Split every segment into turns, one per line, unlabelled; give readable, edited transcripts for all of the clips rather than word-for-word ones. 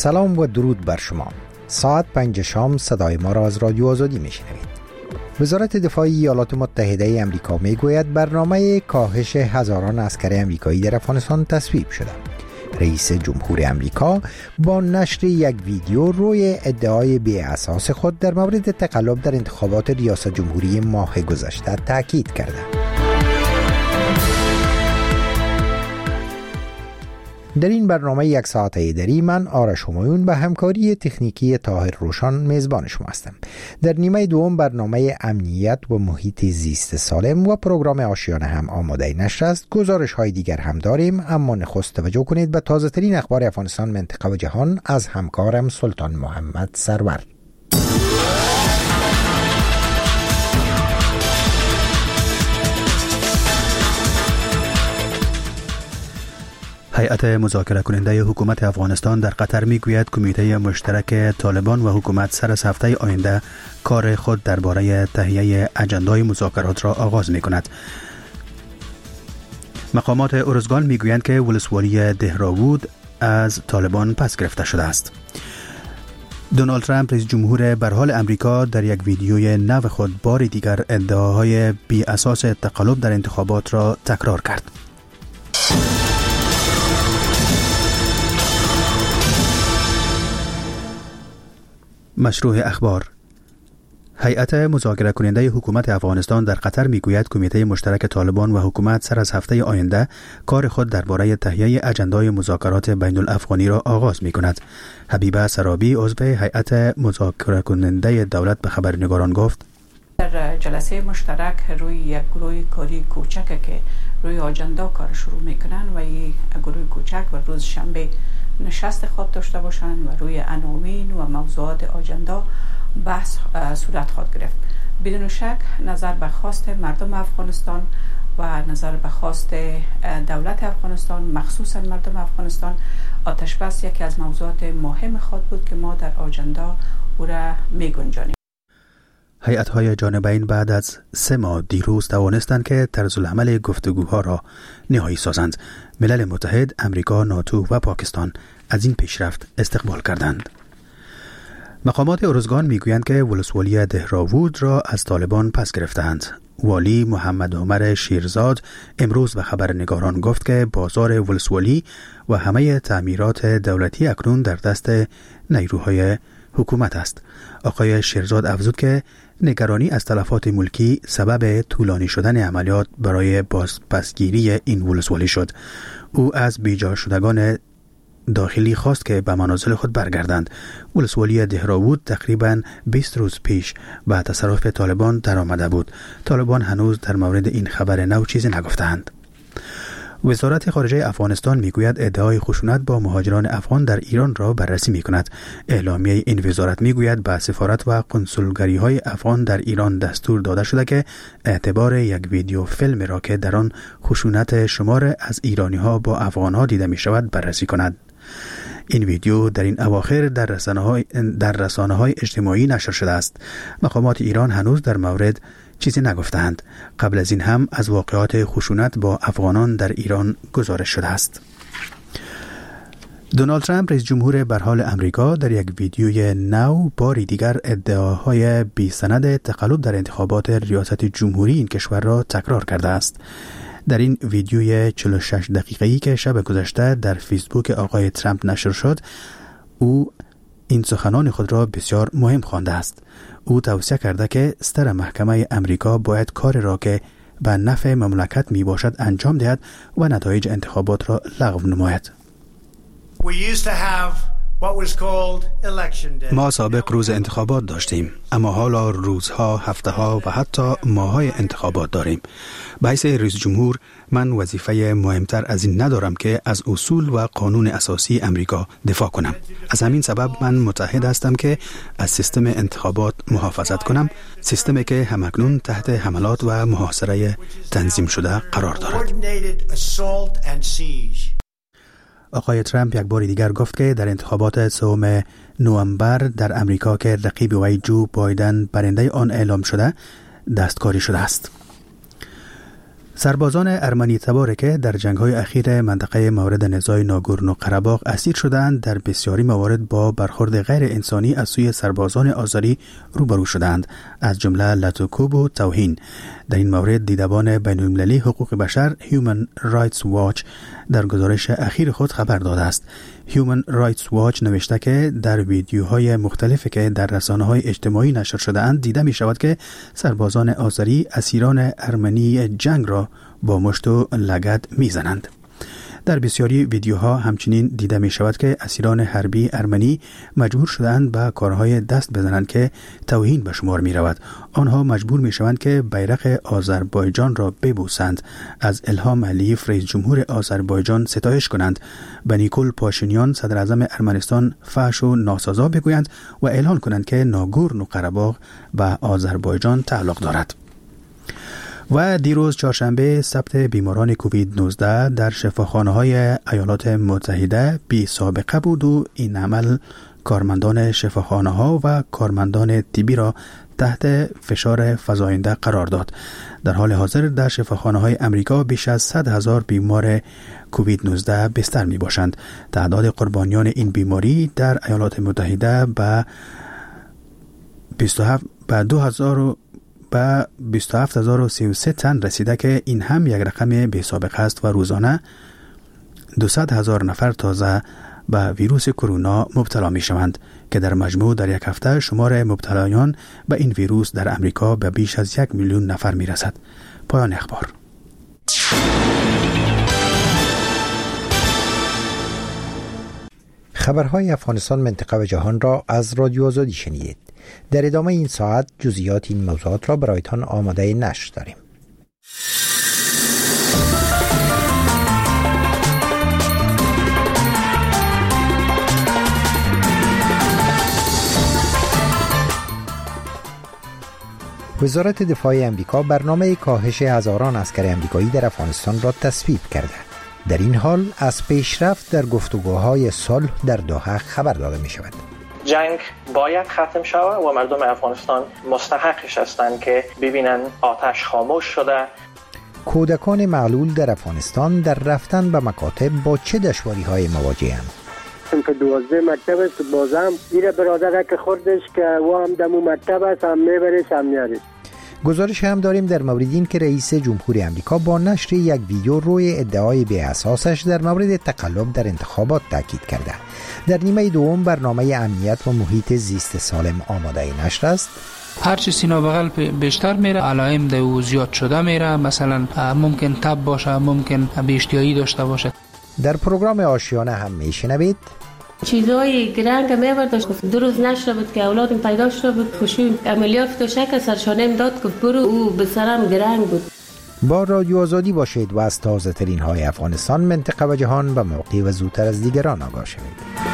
سلام و درود بر شما. ساعت 5 شام صدای ما را از رادیو آزادی میشنوید. وزارت دفاع ایالات متحده آمریکا میگوید برنامه کاهش هزاران عسکر آمریکایی در افغانستان تصویب شده. رئیس جمهور آمریکا با نشر یک ویدیو روی ادعای بی اساس خود در مورد تقلب در انتخابات ریاست جمهوری ماه گذشته تاکید کرده. در این برنامه یک ساعته دری من آرش همایون به همکاری تکنیکی طاهر روشان میزبان شما هستم. در نیمه دوم برنامه امنیت و محیط زیست سالم و پروگرام آشیانه هم آماده نشر است. گزارش های دیگر هم داریم، اما نخست توجه کنید به تازه ترین اخبار افغانستان، منطقه و جهان از همکارم سلطان محمد سرور.
هیئت مذاکره کننده حکومت افغانستان در قطر میگوید کمیته مشترک طالبان و حکومت سر از هفته آینده کار خود درباره تهیه اجندای مذاکرات را آغاز میکند. مقامات ارزگان میگویند که ولسوالی دهراوود از طالبان پس گرفته شده است. دونالد ترامپ رئیس جمهور برحال امریکا در یک ویدیوی نو خود بار دیگر ادعاهای بی اساس تقلب در انتخابات را تکرار کرد. مشروع اخبار. هیئت مذاکره کننده حکومت افغانستان در قطر میگوید کمیته مشترک طالبان و حکومت سر از هفته آینده کار خود درباره تهیه اجندای مذاکرات بین الافغانی را آغاز میکند. حبیبه سرابی عضو هیئت مذاکره کننده دولت به خبرنگاران گفت
در جلسه مشترک روی یک گروه کاری کوچک که روی اجندا کار شروع میکنن و این گروه کوچک و روز شنبه نشست خود داشته باشند و روی عناوین و موضوعات اجندا بحث صورت خواهد گرفت. بدون شک نظر به خواست مردم افغانستان و نظر به خواست دولت افغانستان، مخصوصا مردم افغانستان، آتش بس یکی از موضوعات مهم خود بود که ما در اجندا او را می‌گنجانیم.
هیئت‌های جانبین بعد از 3 ماه دیروز توانستند که طرزالعمل گفتگوها را نهایی سازند. ملل متحد، امریکا، ناتو و پاکستان از این پیشرفت استقبال کردند. مقامات ارزگان میگویند که ولسوالی دهراوود را از طالبان پس گرفتند. والی محمد عمر شیرزاد امروز به خبرنگاران گفت که بازار ولسوالی و همه تعمیرات دولتی اکنون در دست نیروهای حکومت است. آقای شیرزاد افزود که نگرانی از تلفات ملکی سبب طولانی شدن عملیات برای بازپسگیری این ولسوالی شد. او از بیجا شدگان داخلی خواست که به منازل خود برگردند. ولسوالی دهراوود تقریباً 20 روز پیش به تصرف طالبان درآمده بود. طالبان هنوز در مورد این خبر نو چیزی نگفتند. وزارت خارجه افغانستان میگوید ادعای خشونت با مهاجران افغان در ایران را بررسی میکند. اعلامیه این وزارت میگوید به سفارت و قنسولگری های افغان در ایران دستور داده شده که اعتبار یک ویدیو فیلم را که در آن خشونت شمار از ایرانی ها با افغان ها دیده می شود بررسی کند. این ویدیو در این اواخر در رسانه های اجتماعی نشر شده است. مقامات ایران هنوز در مورد چیزی نگفتند. قبل از این هم از واقعات خشونت با افغانان در ایران گزارش شده است. دونالد ترامپ رئیس جمهور برحال امریکا در یک ویدیوی نو باری دیگر ادعاهای بی سند تقلب در انتخابات ریاست جمهوری این کشور را تکرار کرده است. در این ویدیوی 46 دقیقه‌ای که شب گذشته در فیسبوک آقای ترامپ نشر شد، او این سخنان خود را بسیار مهم خوانده است. او توصیه کرده که ستر محکمه امریکا باید کار را که به نفع مملکت می باشد انجام دهد و نتایج انتخابات را لغو نماید. ما سابق روز انتخابات داشتیم، اما حالا روزها، هفته‌ها و حتی ماه‌های انتخابات داریم. به حیث رئیس جمهور من وظیفه مهمتر از این ندارم که از اصول و قانون اساسی امریکا دفاع کنم. از همین سبب من متحد هستم که از سیستم انتخابات محافظت کنم، سیستمی که همکنون تحت حملات و محاصره تنظیم شده قرار دارد. آقای ترامپ یک بار دیگر گفت که در انتخابات 3 نوامبر در امریکا که رقیب وی جو بایدن برنده آن اعلام شده دستکاری شده است. سربازان ارمنی تباره که در جنگ‌های اخیر منطقه مورد نزاع ناگورنو قره‌باغ اسیر شدند در بسیاری موارد با برخورد غیر انسانی از سوی سربازان آذری روبرو شدند، از جمله لطوکوب و توهین. در این مورد دیدبان بین‌المللی حقوق بشر Human Rights Watch در گزارش اخیر خود خبر داده است. Human Rights Watch نوشته که در ویدیوهای مختلفی که در رسانه‌های اجتماعی نشر شده اند دیده می شود که سربازان آذری اسیران ارمنی جنگ را با مشت و لگد می زنند. در بسیاری ویدیوها همچنین دیده می شود که اسیران حربی ارمنی مجبور شدند به کارهای دست بزنند که توهین به شمار می رود. آنها مجبور می شوند که بیرق آذربایجان را ببوسند، از الهام علیف رئیس جمهور آذربایجان ستایش کنند، به نیکول پاشینیان صدر اعظم ارمنستان فحش و ناسزا بگویند و اعلان کنند که ناگورنو قره‌باغ به آذربایجان تعلق دارد. و دیروز چهارشنبه ثبت بیماران کووید 19 در شفاخانه‌های ایالات متحده بی سابقه بود و این عمل کارمندان شفاخانه‌ها و کارمندان طبی را تحت فشار فزاینده قرار داد. در حال حاضر در شفاخانه‌های امریکا بیش از 100,000 بیمار کووید 19 بستر می باشند. تعداد قربانیان این بیماری در ایالات متحده به 27,033 تن رسیده که این هم یک رقم بی سابقه است و روزانه 200,000 نفر تازه به ویروس کرونا مبتلا می شوند که در مجموع در یک هفته شمار مبتلایان به این ویروس در امریکا به بیش از 1 میلیون نفر می رسد. پایان اخبار.
خبرهای افغانستان، منطقه و جهان را از رادیو آزادی شنیدید. در ادامه این ساعت جزئیات این موضوعات را برایتان آماده نشر داریم. وزارت دفاع امریکا برنامه کاهش هزاران عسکر امریکایی در افغانستان را تصویب کرده. در این حال از پیشرفت در گفتگوهای صلح در دوحه خبر داده می شود.
جنگ باید ختم شود و مردم افغانستان مستحقش هستند که ببینن آتش خاموش شده.
کودکان معلول در افغانستان در رفتن به مکاتب با چه دشواری‌های مواجه‌اند؟
که 12 مکتب است، بازم میره برادره که خوردش که و هم دمو مکتب است، هم میبره هم میاره.
گزارش هم داریم در مورد این که رئیس جمهور امریکا با نشر یک ویدیو روی ادعای بی اساسش در مورد تقلب در انتخابات تاکید کرده. در نیمه دوم برنامه امنیت و محیط زیست سالم آماده نشر است.
هر چی سینا بغل بیشتر میره، علائم دو زیاد شده میره، مثلا ممکن تب باشه، ممکن بیشتیایی داشته باشه.
در پروگرام آشیانه هم میشنوید
چیزای گرنگ می‌برداشت. دو روز نشده بود که اولادم پیدا شده بود، خوشیم عملیات تو شکل سرشانم داد که برو او به سرم گرنگ بود.
با رادیو آزادی باشید و از تازه ترین های افغانستان، منطقه و جهان به موقع و زودتر از دیگران آگاه شوید.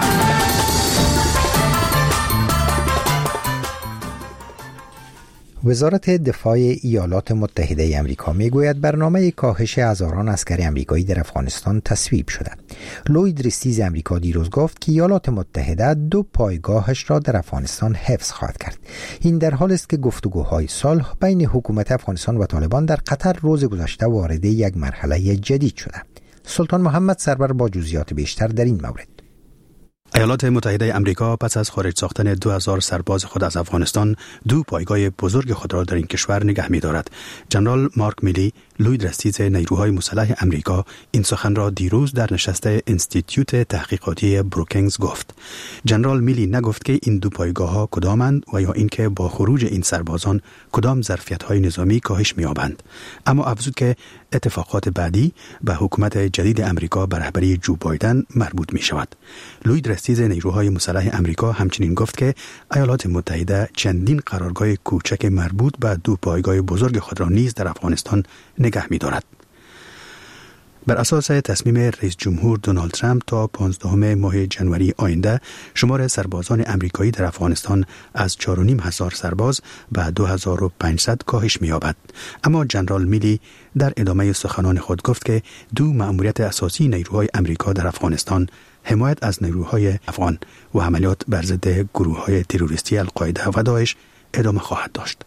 وزارت دفاع ایالات متحده امریکا میگوید برنامه کاهش هزاران عسکر امریکایی در افغانستان تصویب شده. لوید ریستیز امریکا دیروز گفت که ایالات متحده 2 پایگاهش را در افغانستان حفظ خواهد کرد. این در حالی است که گفتگوهای صلح بین حکومت افغانستان و طالبان در قطر روز گذشته وارد یک مرحله جدید شده. سلطان محمد سرور با جزئیات بیشتر در این مورد.
ایالات متحده امریکا پس از خارج ساختن 2000 سرباز خود از افغانستان 2 پایگاه بزرگ خود را در این کشور نگه می‌دارد. جنرال مارک میلی، لوید ریستیز نیروهای مسلح امریکا، این سخن را دیروز در نشست انستیتیوت تحقیقاتی بروکینگز گفت. جنرال میلی نگفت که این 2 پایگاه‌ها کدامند و یا اینکه با خروج این سربازان کدام ظرفیت‌های نظامی کاهش می‌یابند، اما افزود که اتفاقات بعدی به حکومت جدید امریکا به رهبری جو بایدن مربوط می‌شود. لوید ریستیز نیروهای مسلح امریکا همچنین گفت که ایالات متحده چندین قرارگاه کوچک مربوط به 2 پایگاه بزرگ خود را نیز در افغانستان نگه می‌دارد. بر اساس تصمیم رئیس جمهور دونالد ترامپ تا 15 ماه جنوری آینده شمار سربازان امریکایی در افغانستان از 4,500 سرباز به 2,500 کاهش می‌یابد. اما جنرال میلی در ادامه سخنان خود گفت که 2 مأموریت اساسی نیروهای امریکا در افغانستان حمایت از نیروهای افغان و عملیات بر ضد گروه‌های تروریستی القاعده و داعش ادامه خواهد داشت.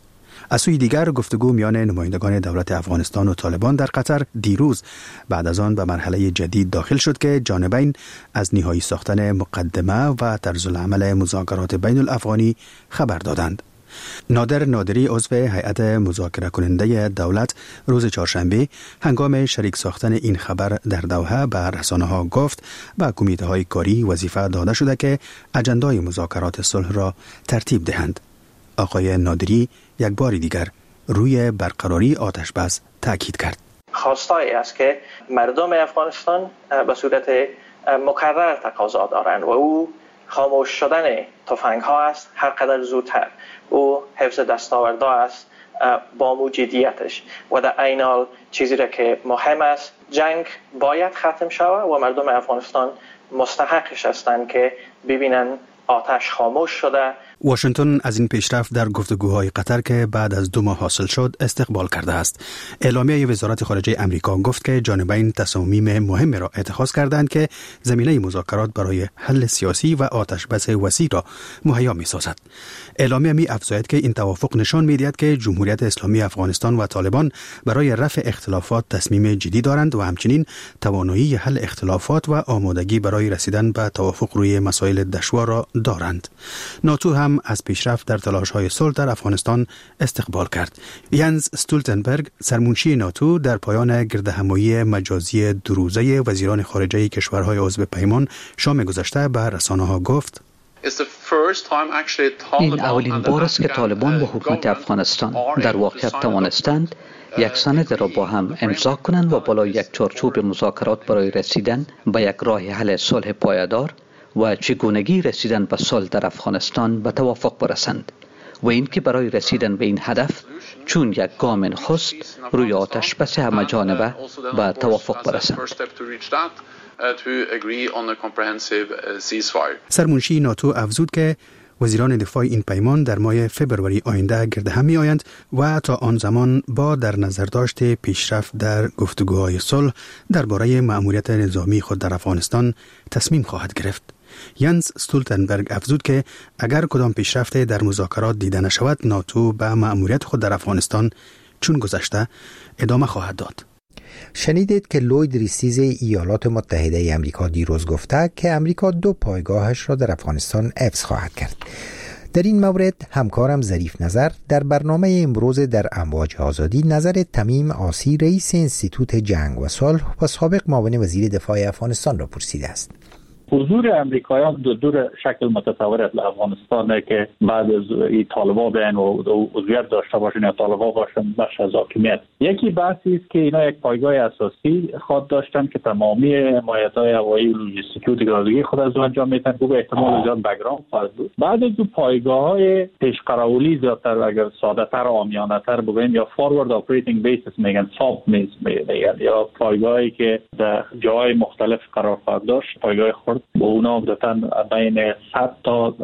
از سوی دیگر گفتگو میان نمایندگان دولت افغانستان و طالبان در قطر دیروز بعد از آن به مرحله جدید داخل شد که جانبین از نهایی ساختن مقدمه و طرزالعمل مذاکرات بین الافغانی خبر دادند. نادر نادری عضو هیئت مذاکره کننده دولت روز چهارشنبه هنگام شریک ساختن این خبر در دوحه به رسانه‌ها گفت به کمیته های کاری وظیفه داده شده که اجندای مذاکرات صلح را ترتیب دهند. آقای نادری یک بار دیگر روی برقراری آتش بس تاکید کرد.
خواستایی است که مردم افغانستان به صورت مکرر تقاضا دارند و او خاموش شدن تفنگ ها است هر قدر زودتر. او حفظ دستاوردها است با موجودیتش و در عین حال چیزی را که مهم است جنگ باید ختم شود و مردم افغانستان مستحقش هستند که ببینن آتش خاموش شده.
واشنگتن از این پیشرفت در گفتگوهای قطر که بعد از 2 ماه حاصل شد استقبال کرده است. اعلامیه وزارت خارجه امریکا گفت که جانبین تصامیم مهم را اتخاذ کردند که زمینه مذاکرات برای حل سیاسی و آتش بس وسیع را مهیا می‌سازد. اعلامیه می‌افزاید که این توافق نشان می‌دهد که جمهوریت اسلامی افغانستان و طالبان برای رفع اختلافات تصمیم جدی دارند و همچنین توانایی حل اختلافات و آمادگی برای رسیدن به توافق روی مسائل دشوار را دارند. ناتو هم از پیشرفت در تلاش‌های صلح در افغانستان استقبال کرد. ینز استولتنبرگ سرمنشی ناتو در پایان گردهمایی مجازی 2 روزه وزیران خارجه کشورهای عضو پیمان شام گذشته به رسانه‌ها گفت:
این اولین بار است که طالبان و حکومت افغانستان در واقعیت توانستند یک سند را با هم امضا کنند و بالای یک چارچوب مذاکرات برای رسیدن به یک راه حل صلح پایدار و چگونگی رسیدن به صلح در افغانستان به توافق برسند و اینکه برای رسیدن به این هدف چون یک گام نخست روی آتش بس همه جانبه به توافق برسند.
سرمنشی ناتو افزود که وزیران دفاع این پیمان در ماه فبروری آینده گرد هم می آیند و تا آن زمان با در نظر داشت پیشرفت در گفتگوهای صلح درباره مأموریت نظامی خود در افغانستان تصمیم خواهد گرفت. ینز استولتنبرگ افزود که اگر کدام پیشرفت در مذاکرات دیده نشود ناتو به مأموریت خود در افغانستان چون گذشته ادامه خواهد داد.
شنیدید که لوید ریستیز ایالات متحده امریکا دیروز گفته که امریکا 2 پایگاهش را در افغانستان حفظ خواهد کرد. در این مورد همکارم ظریف نظر در برنامه امروز در امواج آزادی نظر تمیم آسی رئیس انستیتوت جنگ و صلح و سابق معاون وزیر دفاع افغانستان را پرسیده است.
حضور امریکایان دو شکل متصور است افغانستان که بعد از این طالبان بیان و عضویت داشته باشن یا طالبان باشن بخش از حاکمیت. یکی بحثی است که اینا یک پایگاه اساسی خود داشتن که تمامی حمایت‌های هوایی لوجستیکی و دیگرگی خود از انجام میدن که به احتمال زیاد بک‌گراند خواهد بود. بعد از دو پایگاه‌های پیشقراولی زیادتر اگر ساده‌تر و عامیانه‌تر بگویم یا فوروارد اپریتینگ بیسز میگن ساب میز میگن یا پایگاهی که در جای مختلف قرار خواهد داشت. پایگاه با اونا عمدتاً بین 100 تا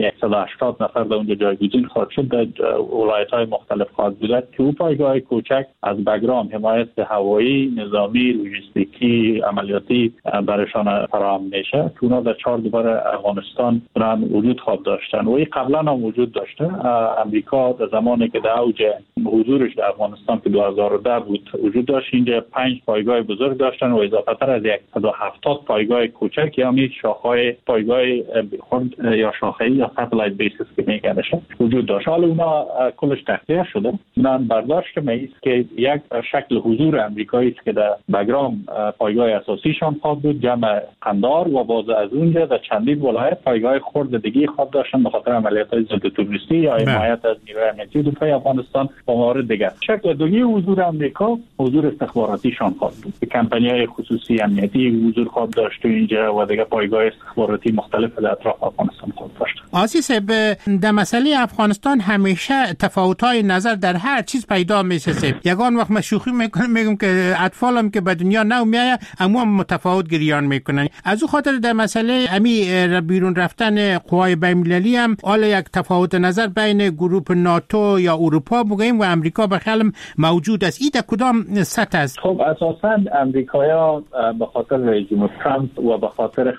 180 نفر در اونجا جایگزین خواهد شد در ولایت‌های مختلف خواهد بود که او پایگاه کوچک از بک‌گراند حمایت هوایی، نظامی، لوجستیکی، عملیاتی برایشان فراهم میشه که اونا در 4 دیوار افغانستان وجود خواهد داشتن و این قبلا هم وجود داشته. امریکا در زمانی که در اوج حضورش در افغانستان که 2010 بود وجود داشت اینجا 5 پایگاه بزرگ داشتن و اضافه تر از 170 پایگاه کوچک یعنی شاخه‌های پایگاه خرد یا شاخه‌ای یا ساتلایت بیسز که میگنش وجود داشت. حالا اونا کلش تخلیه شده. من برداشت می‌کنم که یک شکل حضور امریکایی است که در بک‌گراند پایگاه اساسیشان خواهد بود جمع قندار و باز از اونجا در چندین ولایت پایگاه خرد دیگه خواهد داشتن به خاطر عملیات‌های ضد تروریستی یا حمایت از نیروی امنیتی دفاعی افغانستان و موارد دیگر. شکل دیگه حضور امریکا حضور استخباراتیشان خواهد بود. کمپانی‌های خصوصی امنیتی حضور خواهد داشت اینجا و دیگه پایگاه استخباراتی مختلف در اطراف افغانستان خواهد داشت.
آسیس در مسئله افغانستان همیشه تفاوت‌های نظر در هر چیز پیدا میشه. یگان وقت شوخی میگم که اطفالم که به دنیا نو میایه اما متفاوت گریان میکنن. از او خاطر در مسئله امی بیرون رفتن قوای بین‌المللی هم حالا یک تفاوت نظر بین گروه ناتو یا اروپا بگیم و امریکا به خیال موجود است. این در کدام سطح است؟
خب اساساً امریکایی‌ها به خاطر رژیم ترامپ و به خاطر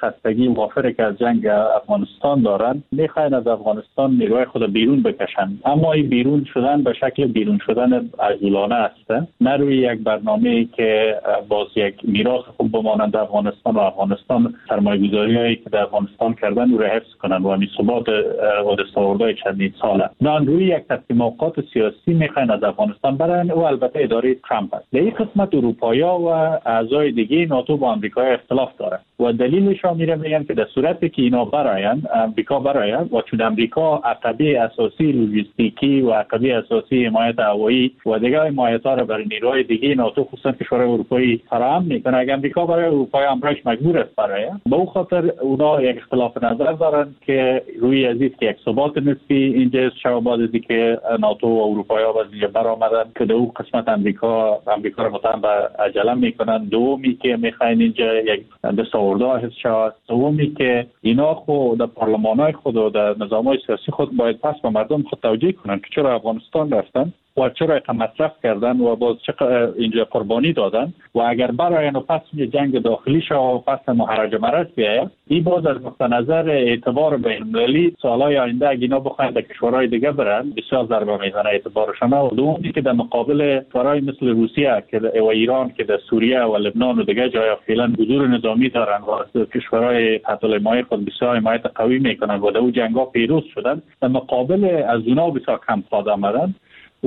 خستگی وافری که از جنگ افغانستان دارن میخواین از افغانستان نیروی خود بیرون بکشن، اما این بیرون شدن به شکل بیرون شدن عجولانه است، نه روی یک برنامه‌ای که باز یک میراث خوب بمانند افغانستان و افغانستان سرمایه‌گذاری‌هایی که در افغانستان کردن رو حفظ کنن و همین ثبات و دستاوردهای چندین ساله، نه روی یک تصمیمات سیاسی میخواین از افغانستان برن و البته اداره ترامپ است. در این قسمت اروپایی‌ها و اعضای دیگه ناتو با آمریکا اختلاف داره و دلیلش میگن که در صورتی که اینا براین آمریکا براین و چون آمریکا عقبه اساسی لوجستیکی و عقبه اساسی حمایت هوایی و دیگه حمایت‌ها را برای نیروهای دیگه ناتو خصوصا کشورهای اروپایی فراهم میکنه، اگه آمریکا برای اروپایی امرش مجبور است براین. به اون خاطر اونا یک اختلاف نظر دارن که روی ازید که یک ثبات نسبی اینجا شب بعد از اینکه ناتو و اروپایی‌ها باز اینجا برآمدن که در اون قسمت آمریکا رو متهم به عجله میکنن، دومی که میخواین اینجا یک دستاوردها حفظ شود، سومی که اینا خود در پارلمان‌های خود و در نظام‌های سیاسی خود باید پس به مردم خود توجیه کنن که چرا افغانستان رفتن و چرا مصرف کردن و باز چقدر اینجا قربانی دادن و اگر براین و پس جنگ داخلی شد و پس محرج مرج بیاید، این باز از نقطه نظر اعتبار بین‌المللی سالهای آینده اگه اینا بخواین در کشورهای دیگه برن بسیار ضربه میزنه اعتبارشان. و دومی که در مقابل کشورهای مثل روسیه که و ایران که در سوریه و لبنان و دیگه جای فعلا حضور نظامی دارن و کشورهای تحت حمایت خود بسیار حمایت قوی میکنن و در اون جنگ‌ها پیروز شدن، در مقابل از اونا بسیار کم خواهد آمدن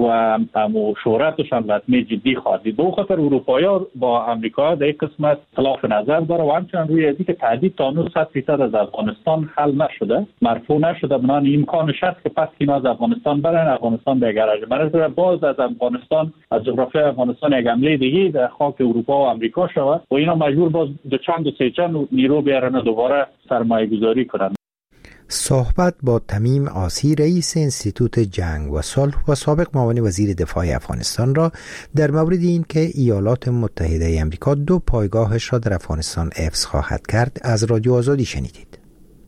و شهرتشان لطمه جدی خواهد دید. به خاطر اروپایی‌ها با آمریکا در این قسمت خلاف نظر داره و همچنان روی ازی که تهدید تا 900% از افغانستان حل نشده، مرفوع نشده، بنان امکانش هست که پس اینا از افغانستان برن، افغانستان به گرج مرز باز از افغانستان از جغرافیای افغانستان یک حمله دیگه در خاک اروپا و آمریکا شود و اینا مجبور باز دو چند نیرو بیارن دوباره سرمایه‌گذاری کنن.
صحبت با تمیم آسی رئیس انستیتوت جنگ و صلح و سابق معاون وزیر دفاع افغانستان را در مورد این که ایالات متحده آمریکا 2 پایگاهش را در افغانستان حفظ خواهد کرد از رادیو آزادی شنیدید.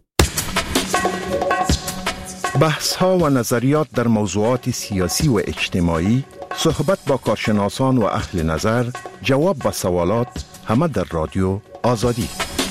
بحث‌ها و نظریات در موضوعات سیاسی و اجتماعی، صحبت با کارشناسان و اهل نظر، جواب به سوالات، همه در رادیو آزادی.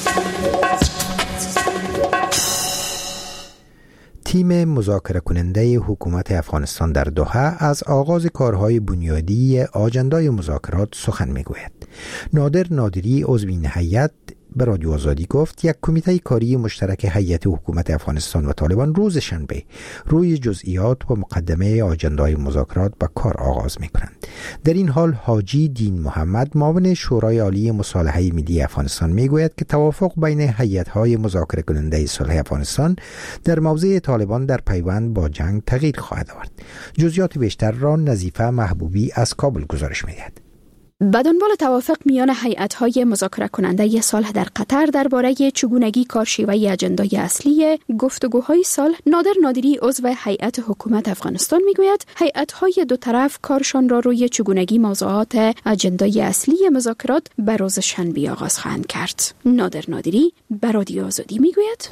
تیم مذاکره کننده حکومت افغانستان در دوحه از آغاز کارهای بنیادی آجندای مذاکرات سخن میگوید. نادر نادری عضو این هیئت به رادیو آزادی گفت یک کمیته کاری مشترک هیئت حکومت افغانستان و طالبان روز شنبه روی جزئیات و مقدمه آجندای مذاکرات به کار آغاز میکنند. در این حال حاجی دین محمد معاون شورای عالی مصالحه ملی افغانستان میگوید که توافق بین هیئت‌های مذاکره کننده صلح افغانستان در موضع طالبان در پیوند با جنگ تغییر خواهد آورد. جزئیات بیشتر را نظیفه محبوبی از کابل گزارش می‌دهد.
به دنبال توافق میان هیئت‌های مذاکره کننده صلح در قطر درباره چگونگی کارشیوه اجندای اصلی گفتگوهای صلح، نادر نادری عضو هیئت حکومت افغانستان میگوید هیئت‌های دو طرف کارشان را روی چگونگی موضوعات اجندای اصلی مذاکرات به روز شنبه آغاز خواهند کرد. نادر نادری به رادیو آزادی میگوید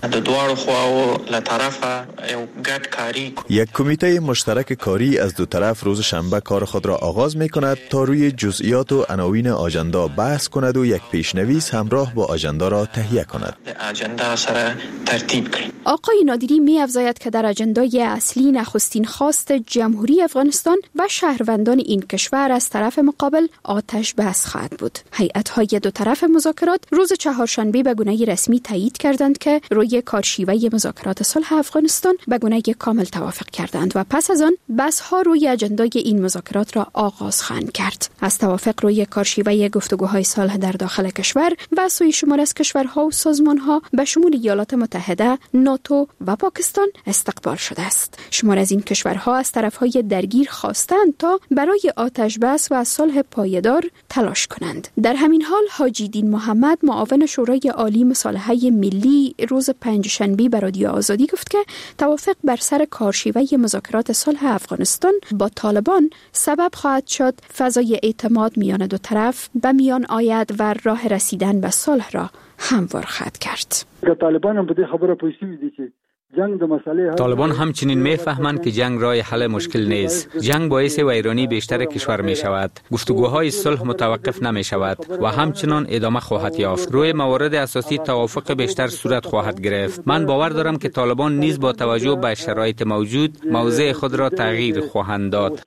یک کمیته مشترک کاری از دو طرف روز شنبه کار خود را آغاز می‌کند تا روی جزئیات و عناوین آجندا بحث کند و یک پیشنویس همراه با آجندا را تهیه کند.
آقای نادری می افزاید که در آجندای اصلی نخستین خواست جمهوری افغانستان و شهروندان این کشور از طرف مقابل آتش بس خواهد بود. هیئت‌های دو طرف مذاکرات روز چهارشنبه به گونه رسمی تایید کردند که روی کارشیوه مذاکرات صلح افغانستان به گونه کامل توافق کردند و پس از آن بحث‌ها روی آجندای این مذاکرات را آغاز خواهند کرد. از توافق روی کارشیوه گفتگوهای صلح در داخل کشور و سوی شمار از کشورها و سازمانها به شمول ایالات متحده، ناتو و پاکستان استقبال شده است. شمار از این کشورها از طرفهای درگیر خواستند تا برای آتش بس و صلح پایدار تلاش کنند. در همین حال حاجی دین محمد معاون شورای عالی مصالحه ملی روز پنجشنبه به رادیو آزادی گفت که توافق بر سر کارشیوه مذاکرات صلح افغانستان با طالبان سبب خواهد شد فضای اعتماد میان دو طرف به میان آید و راه رسیدن به صلح را هموار خواهد کرد.
طالبان هم به دې خبره پوه شوي دي چې
طالبان همچنین میفهمند که جنگ راه حل مشکل نیست. جنگ باعث ویرانی بیشتر کشور می شود. گفتگوهای صلح متوقف نمی شود و همچنان ادامه خواهد یافت. روی موارد اساسی توافق بیشتر صورت خواهد گرفت. من باور دارم که طالبان نیز با توجه به شرایط موجود موضع خود را تغییر خواهند داد.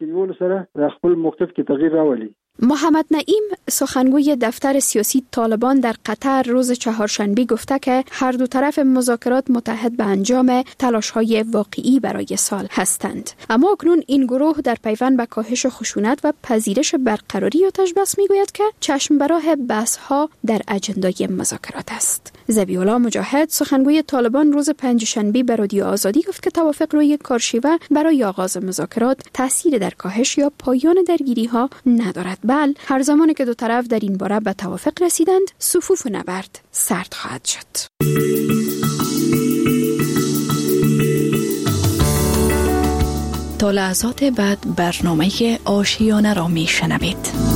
محمد نعیم سخنگوی دفتر سیاسی طالبان در قطر روز چهارشنبه گفته که هر دو طرف مذاکرات متحد به انجام تلاش‌های واقعی برای صلح هستند. اما اکنون این گروه در پیوند به کاهش خشونت و پذیرش برقراری آتش بس میگوید که چشم به راه بحث‌ها در اجندای مذاکرات است. ذبیح‌الله مجاهد سخنگوی طالبان روز پنجشنبه به رادیو آزادی گفت که توافق روی کارشیوه برای آغاز مذاکرات تأثیر در کاهش یا پایان درگیری‌ها ندارد. بل هر زمانی که دو طرف در این باره به توافق رسیدند، صفوف نبرد سرد خواهد شد.
تا لحظات بعد برنامه آشیانه را می شنوید.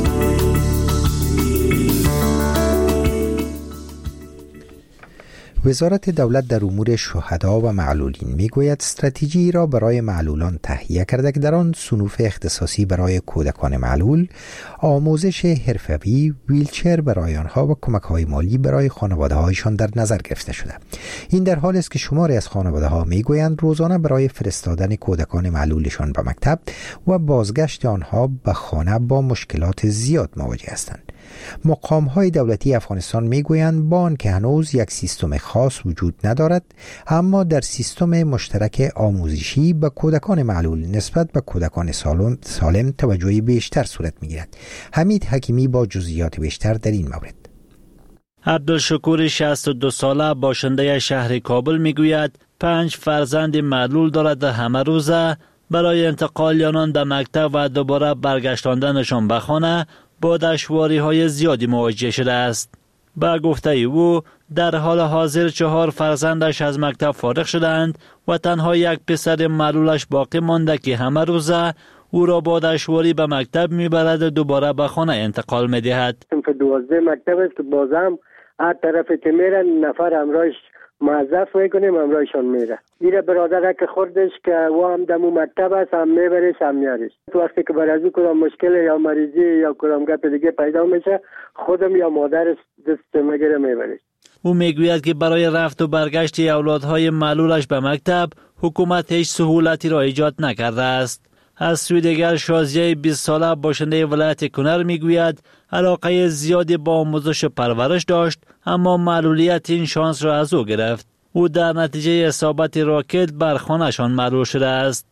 وزارت دولت در امور شهدا و معلولین میگوید استراتژی را برای معلولان تهیه کرده که در آن صنوف اختصاصی برای کودکان معلول، آموزش حرفه‌ای، ویلچر برای آنها و کمک‌های مالی برای خانواده‌هایشان در نظر گرفته شده. این در حالی است که شماری از خانواده‌ها میگویند روزانه برای فرستادن کودکان معلولشان به مکتب و بازگشت آنها به خانه با مشکلات زیاد مواجه هستند. مقام‌های دولتی افغانستان میگویند با آنکه هنوز یک سیستم خاص وجود ندارد، اما در سیستم مشترک آموزشی به کودکان معلول نسبت به کودکان سالم توجه بیشتر صورت میگیرد. حمید حکیمی با جزئیات بیشتر در این مورد.
عبدالشکور 62 ساله باشنده شهر کابل میگوید 5 فرزند معلول دارد و همه روزه برای انتقال آنان به مکتب و دوباره برگشتاندنشان به خانه با دشواری‌های زیادی مواجه شده است. با گفته او در حال حاضر 4 فرزندش از مکتب فارغ شدند و تنها یک پسر معلولش باقی مانده که همه روزه او را با دشواری به مکتب میبرد و دوباره به خانه انتقال میدهد.
12 مکتب است که بازم هر طرف که میره نفر همراهش موظف میکنیم همراهشان میره. میره برادر که خوردش که و هم دمو مکتب است هم میبرش هم میارش. تو وقتی که بر از او کدام مشکل یا مریضی یا کدام گپ دیگه پیدا میشه خودم یا مادرش دست میگیره میبرش.
او میگوید که برای رفت و برگشت اولادهای معلولش به مکتب حکومت هیچ سهولتی را ایجاد نکرده است. از سوی دیگر شازیه 20 ساله باشنده ولایت کنر میگوید علاقه زیادی با آموزش و پرورش داشت، اما معلولیت این شانس را از او گرفت. او در نتیجه اصابت راکت بر خانه‌شان معلول شده است.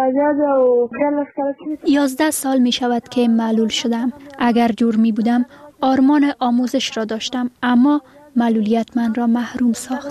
11 سال می شود که معلول شدم. اگر جور می بودم آرمان آموزش را داشتم، اما معلولیت من را محروم ساخت.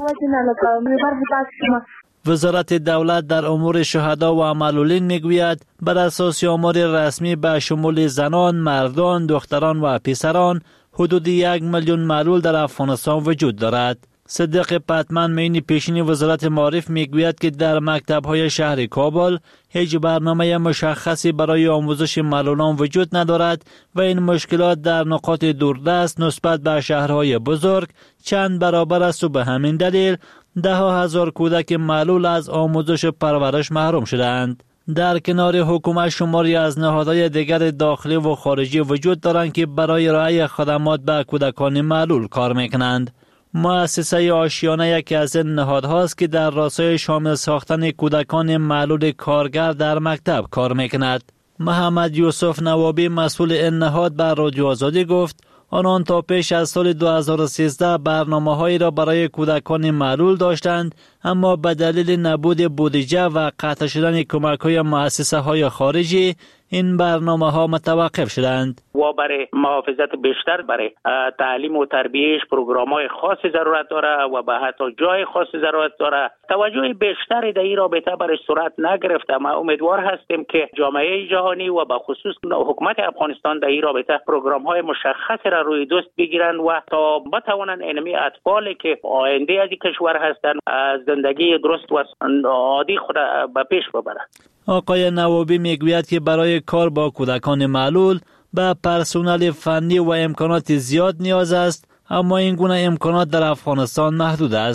وزارت دولت در امور شهدا و معلولین میگوید بر اساس آمار رسمی به شمول زنان، مردان، دختران و پسران حدود 1 میلیون معلول در افغانستان وجود دارد. صدیق پتمن معین پیشین وزارت معارف میگوید که در مکتب‌های شهر کابل هیچ برنامه مشخصی برای آموزش معلولان وجود ندارد و این مشکلات در نقاط دوردست نسبت به شهرهای بزرگ چند برابر است و به همین دلیل 10,000 کودک معلول از آموزش و پرورش محروم شدند. در کنار حکومت شماری از نهادهای دیگر داخلی و خارجی وجود دارند که برای ارائه خدمات به کودکان معلول کار میکنند. مؤسسه آشیانه یکی از این نهادهاست که در راستای شامل ساختن کودکان معلول کارگر در مکتب کار میکند. محمد یوسف نوابی مسئول این نهاد بر رادیو آزادی گفت آنان تا پیش از سال 2013 برنامه‌هایی را برای کودکان معلول داشتند، اما به دلیل نبود بودجه و قطع شدن کمک‌های مؤسسه‌های خارجی این برنامه‌ها متوقف شدند.
و برای محافظت بیشتر برای تعلیم و تربیتش پروگرام‌های خاصی ضرورت داره و به حتی جای خاصی ضرورت داره. توجه بیشتری در این رابطه برای صورت نگرفته. ما امیدوار هستیم که جامعه جهانی و به خصوص حکومت افغانستان در این رابطه پروگرام‌های مشخصی را روی دست بگیرند و تا بتوانند اینمی اطفالی که آینده از کشور هستند از زندگی درست و عادی خود به پیش ببرند.
آقای نوابی میگوید که برای کار با کودکان معلول به پرسنل فنی و امکانات زیاد نیاز است، اما این گونه امکانات در افغانستان محدود است.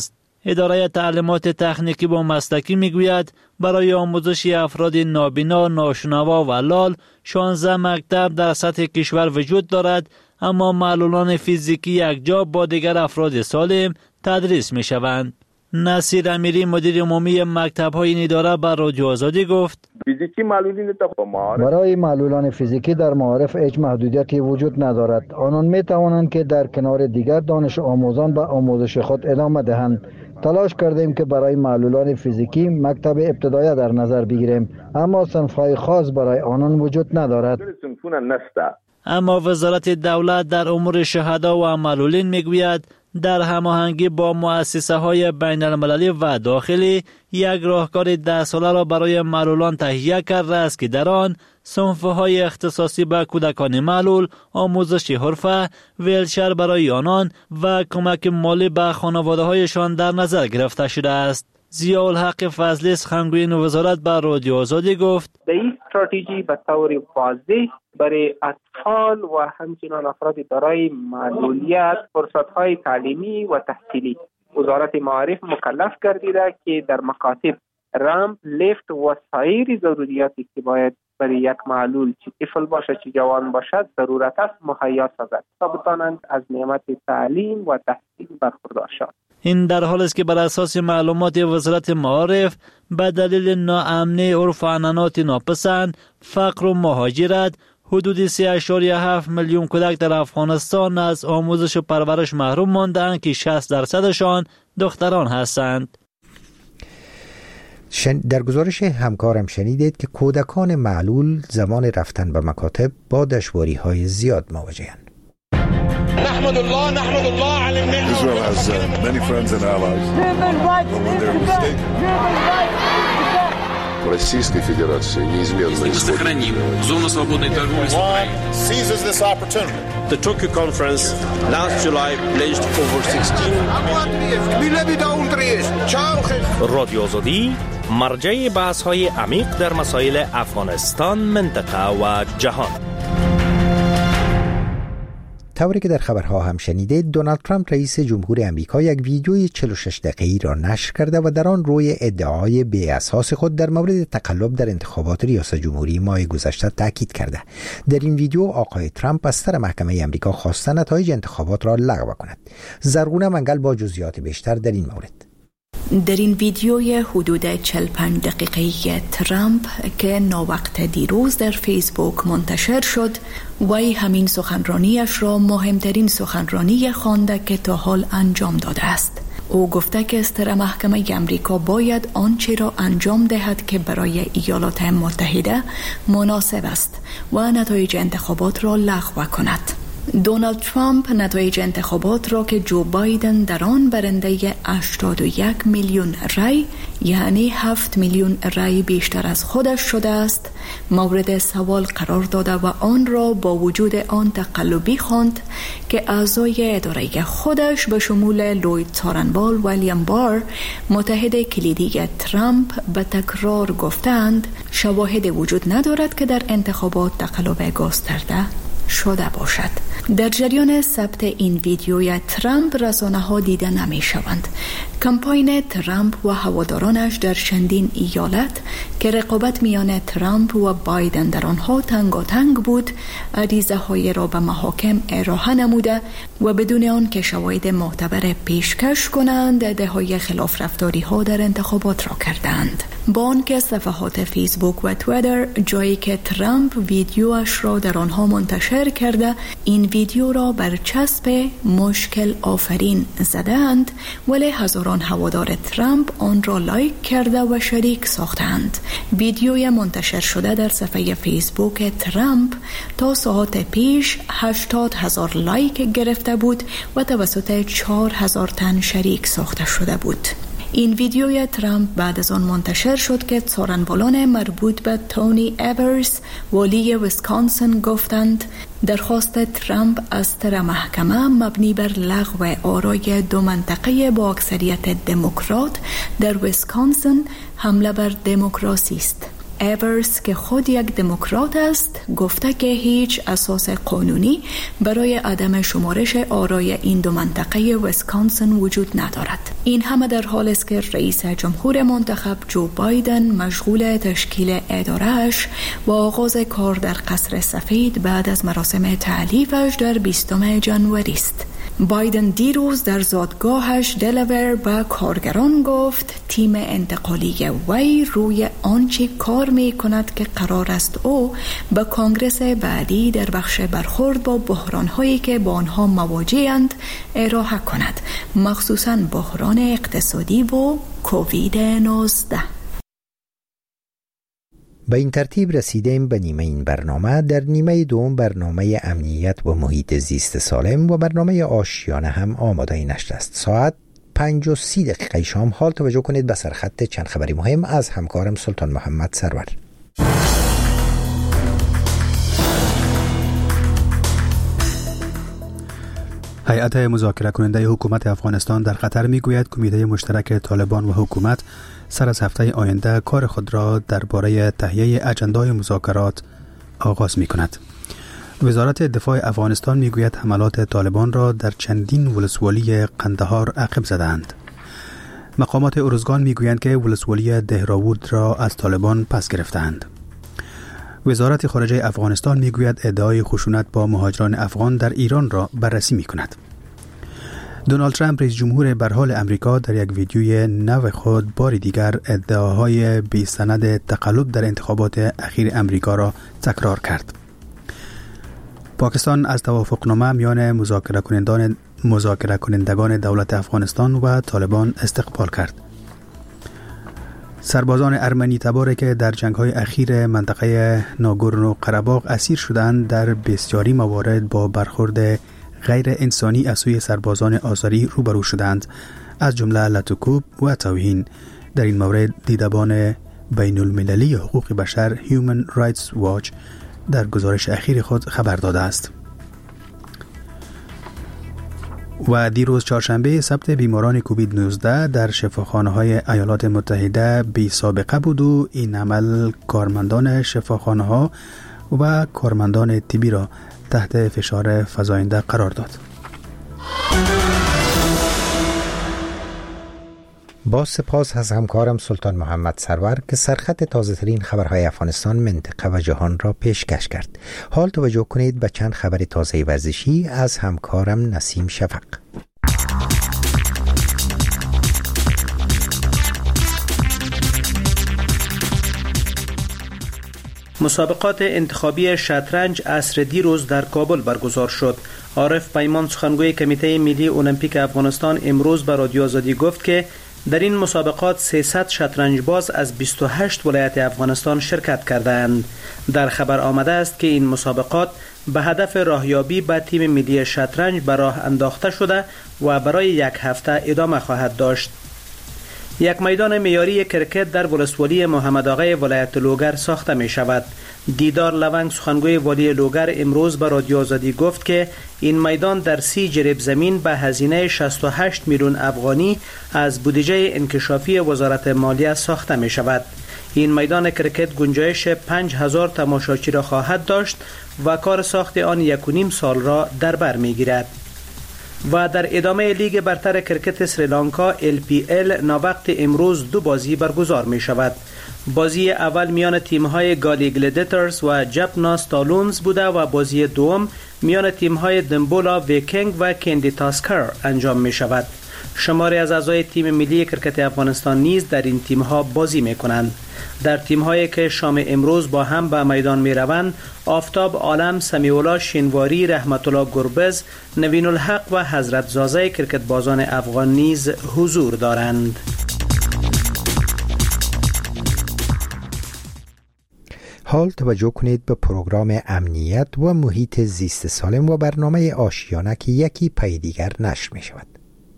اداره تعلیمات تکنیکی و مسلکی میگوید برای آموزش افراد نابینا، ناشنوا و لال 16 مکتب در سطح کشور وجود دارد، اما معلولان فیزیکی یکجا با دیگر افراد سالم تدریس می شوند. نصیر امیری مدیر عمومی مکتب‌های این اداره بر رادیو آزادی گفت
فیزیکی معلولین برای معلولان فیزیکی در معارف هیچ محدودیتی وجود ندارد. آنان می توانند که در کنار دیگر دانش آموزان به آموزش خود ادامه دهند. تلاش کردیم که برای معلولان فیزیکی مکتب ابتدایی در نظر بگیریم، اما صنف‌های خاص برای آنان وجود ندارد.
اما وزارت دولت در امور شهدا و معلولین میگوید در هماهنگی با مؤسسه‌های بین المللی و داخلی یک راهکار 10 ساله را برای معلولان تهیه کرده است که در آن صنف‌های اختصاصی به کودکان معلول، آموزش حرفه، ویلچر برای آنان و کمک مالی به خانواده‌هایشان در نظر گرفته شده است. ضیاءالحق فضلی سخنگوی وزارت بر رادیو آزادی گفت
در این استراتژی به طور واضح برای اطفال و همچنین افراد دارای معلولیت فرصت‌های تعلیمی و تحصیلی وزارت معارف مکلف گردیده که در مکاتب رمپ، لیفت و سایر ضروریاتی که باید برای یک معلول چه طفل باشه چه جوان باشد ضرورت است مهیا سازد تا بتوانند از نعمت تعلیم و تحصیل برخوردار شوند.
این در حالی است که بر اساس معلومات وزارت معارف به دلیل ناامنی عرف و عنعنات ناپسند، فقر و مهاجرت حدود 3.7 میلیون کودک در افغانستان از آموزش و پرورش محروم ماندند که 60% دختران هستند.
در گزارش همکارم شنیدید که کودکان معلول زمان رفتن به مکاتب با دشواری‌های زیاد مواجهند.
نحمد الله على النعمة. Israel has many friends and allies. But when they're mistaken.
Российской Федерации неизменно
сохраним зону свободной торговли с Украиной. Seizes this opportunity.
The Tokyo conference last July pledged over 16 رادیو آزادی مرجع بحث‌های عمیق در مسائل افغانستان، منطقه و جهان.
طوری که در خبرها هم شنیدید، دونالد ترامپ رئیس جمهور امریکا یک ویدیوی 46 دقیقه‌ای را نشر کرده و در آن روی ادعای بی اساس خود در مورد تقلب در انتخابات ریاست جمهوری ماه گذشته تاکید کرده. در این ویدیو آقای ترامپ از سر محکمه امریکا خواسته نتایج انتخابات را لغو کند. زرغونه منگل با جزئیات بیشتر در این مورد.
در این ویدیوی حدود 45 دقیقه‌ای ترامپ که ناوقت دیروز در فیسبوک منتشر شد، وی همین سخنرانیش را مهمترین سخنرانی خوانده که تا حال انجام داده است. او گفته که سر محکمه امریکا باید آنچه را انجام دهد که برای ایالات متحده مناسب است و نتایج انتخابات را لغو کند. دونالد ترامپ نتایج انتخابات را که جو بایدن در آن برنده 81 میلیون رای، یعنی 7 میلیون رای بیشتر از خودش شده است، مورد سوال قرار داده و آن را با وجود آن تقلبی خواند که اعضای اداره خودش به شمول لوید تارنبال و ویلیام بار، متحد کلیدی ترامپ، به تکرار گفتند شواهد وجود ندارد که در انتخابات تقلب گسترده شده باشد. در جریان ثبت این ویدیوی ترامپ رسانه‌ها دیده نمی‌شوند. کمپاین ترامپ و هوادارانش در چندین ایالت که رقابت میان ترامپ و بایدن در آنها تنگاتنگ بود، عریضه‌های را به محاکم ارائه نموده و بدون آن که شواهد معتبر پیشکش کنند ادعای خلاف رفتاری‌ها در انتخابات را کردند. با آنکه صفحات فیسبوک و توییتر جایی که ترامپ ویدیوش را در آنها منتشر کرده این ویدیو را بر چسب مشکل آفرین زدند، ولی هزاران هوادار ترامپ آن را لایک کرده و شریک ساختند. ویدیوی منتشر شده در صفحه فیسبوک ترامپ تا ساعت پیش 80,000 لایک گرفته بود و توسط 4,000 تن شریک ساخته شده بود. این ویدیوی ترامپ بعد از آن منتشر شد که سخنرانان مربوط به تونی ایورز، والی ویسکانسن، گفتند درخواست ترامپ از سر محکمه مبنی بر لغو آرای دو منطقه با اکثریت دموکرات در ویسکانسن حمله بر دموکراسی است. ایورس که خود یک دموکرات است گفته که هیچ اساس قانونی برای عدم شمارش آرای این دو منطقه ویسکانسن وجود ندارد. این همه در حالی است که رئیس جمهور منتخب جو بایدن مشغول تشکیل اداره‌اش و آغاز کار در قصر سفید بعد از مراسم تعلیفش در 20 ژانویه است. بایدن دیروز در زادگاهش دلاور به کارگران گفت تیم انتقالی وی روی آنچه کار می کند که قرار است او به کانگرس بعدی در بخش برخورد با بحران‌هایی که با آنها مواجه‌اند ارائه کند، مخصوصاً بحران اقتصادی و کووید 19.
به این ترتیب رسیدیم به نیمه این برنامه. در نیمه دوم برنامه امنیت و محیط زیست سالم و برنامه آشیانه هم آماده نشده است. ساعت 5:30 شام حال توجه کنید به سرخط چند خبری مهم از همکارم سلطان محمد سرور.
هیئت مذاکره کننده حکومت افغانستان در قطر میگوید کمیته مشترک طالبان و حکومت سر از هفته آینده کار خود را درباره تهیه اجندای مذاکرات آغاز می کند. وزارت دفاع افغانستان میگوید حملات طالبان را در چندین ولسوالی قندهار عقب زدند. مقامات ارزگان میگویند که ولسوالی دهراود را از طالبان پس گرفتند. وزارت خارجه افغانستان میگوید ادعای خشونت با مهاجران افغان در ایران را بررسی می کند. دونالد ترامپ رئیس جمهور برحال امریکا در یک ویدیوی نو خود بار دیگر ادعاهای بی سند تقلب در انتخابات اخیر امریکا را تکرار کرد. پاکستان از توافقنامه میان مذاکره کنندگان دولت افغانستان و طالبان استقبال کرد. سربازان ارمنی تباری که در جنگ‌های اخیر منطقه ناگورنو قره‌باغ اسیر شدند در بسیاری موارد با برخورد غیر انسانی از سوی سربازان آذری روبرو شدند، از جمله لطوکوب و توهین. در این مورد دیدبان بین المللی حقوق بشر Human Rights Watch در گزارش اخیر خود خبر داده است. و دیروز چهارشنبه ثبت بیماران کووید 19 در شفاخانه‌های ایالات متحده بی سابقه بود و این عمل کارمندان شفاخانه‌ها و کارمندان طبی را تحت فشار فزاینده قرار داد.
با سپاس از همکارم سلطان محمد سرور که سرخط تازه ترین خبرهای افغانستان، منطقه و جهان را پیشکش کرد. حال توجه کنید به چند خبر تازه ورزشی از همکارم نسیم شفق.
مسابقات انتخابی شطرنج عصر دیروز در کابل برگزار شد. عارف پیمان سخنگوی کمیته ملی المپیک افغانستان امروز به رادیو آزادی گفت که در این مسابقات 300 شطرنج باز از 28 ولایت افغانستان شرکت کردند. در خبر آمده است که این مسابقات به هدف راهیابی به تیم ملی شطرنج به راه انداخته شده و برای یک هفته ادامه خواهد داشت. یک میدان معیاری کرکت در ولسوالی محمد آقای ولایت لوگر ساخته می شود. دیدار لونگ سخنگوی والی لوگر امروز به رادیو آزادی گفت که این میدان در 30 جریب زمین به هزینه 68 میلیون افغانی از بودجه انکشافی وزارت مالیه ساخته می شود. این میدان کرکت گنجایش 5000 تماشاچی را خواهد داشت و کار ساخت آن 1.5 سال را در بر می گیرد. و در ادامه لیگ برتر کرکت سریلانکا LPL ناوقت امروز 2 بازی برگزار می شود. بازی اول میان تیم‌های گالی گلیدیترز و جپنا ستالونز بوده و بازی دوم میان تیم‌های دنبولا ویکینگ و کندی تاسکر انجام می شود. شماری از اعضای تیم ملی کرکت افغانستان نیز در این تیم‌ها بازی می کنند. در تیم‌هایی که شام امروز با هم به میدان می روند، آفتاب عالم، سمیع‌الله شینواری، رحمت الله گربز، نوین الحق و حضرت زازه کرکت بازان افغان نیز حضور دارند.
حال توجه کنید به پروگرام امنیت و محیط زیست سالم و برنامه آشیانه که یکی پی دیگر نشر می شود.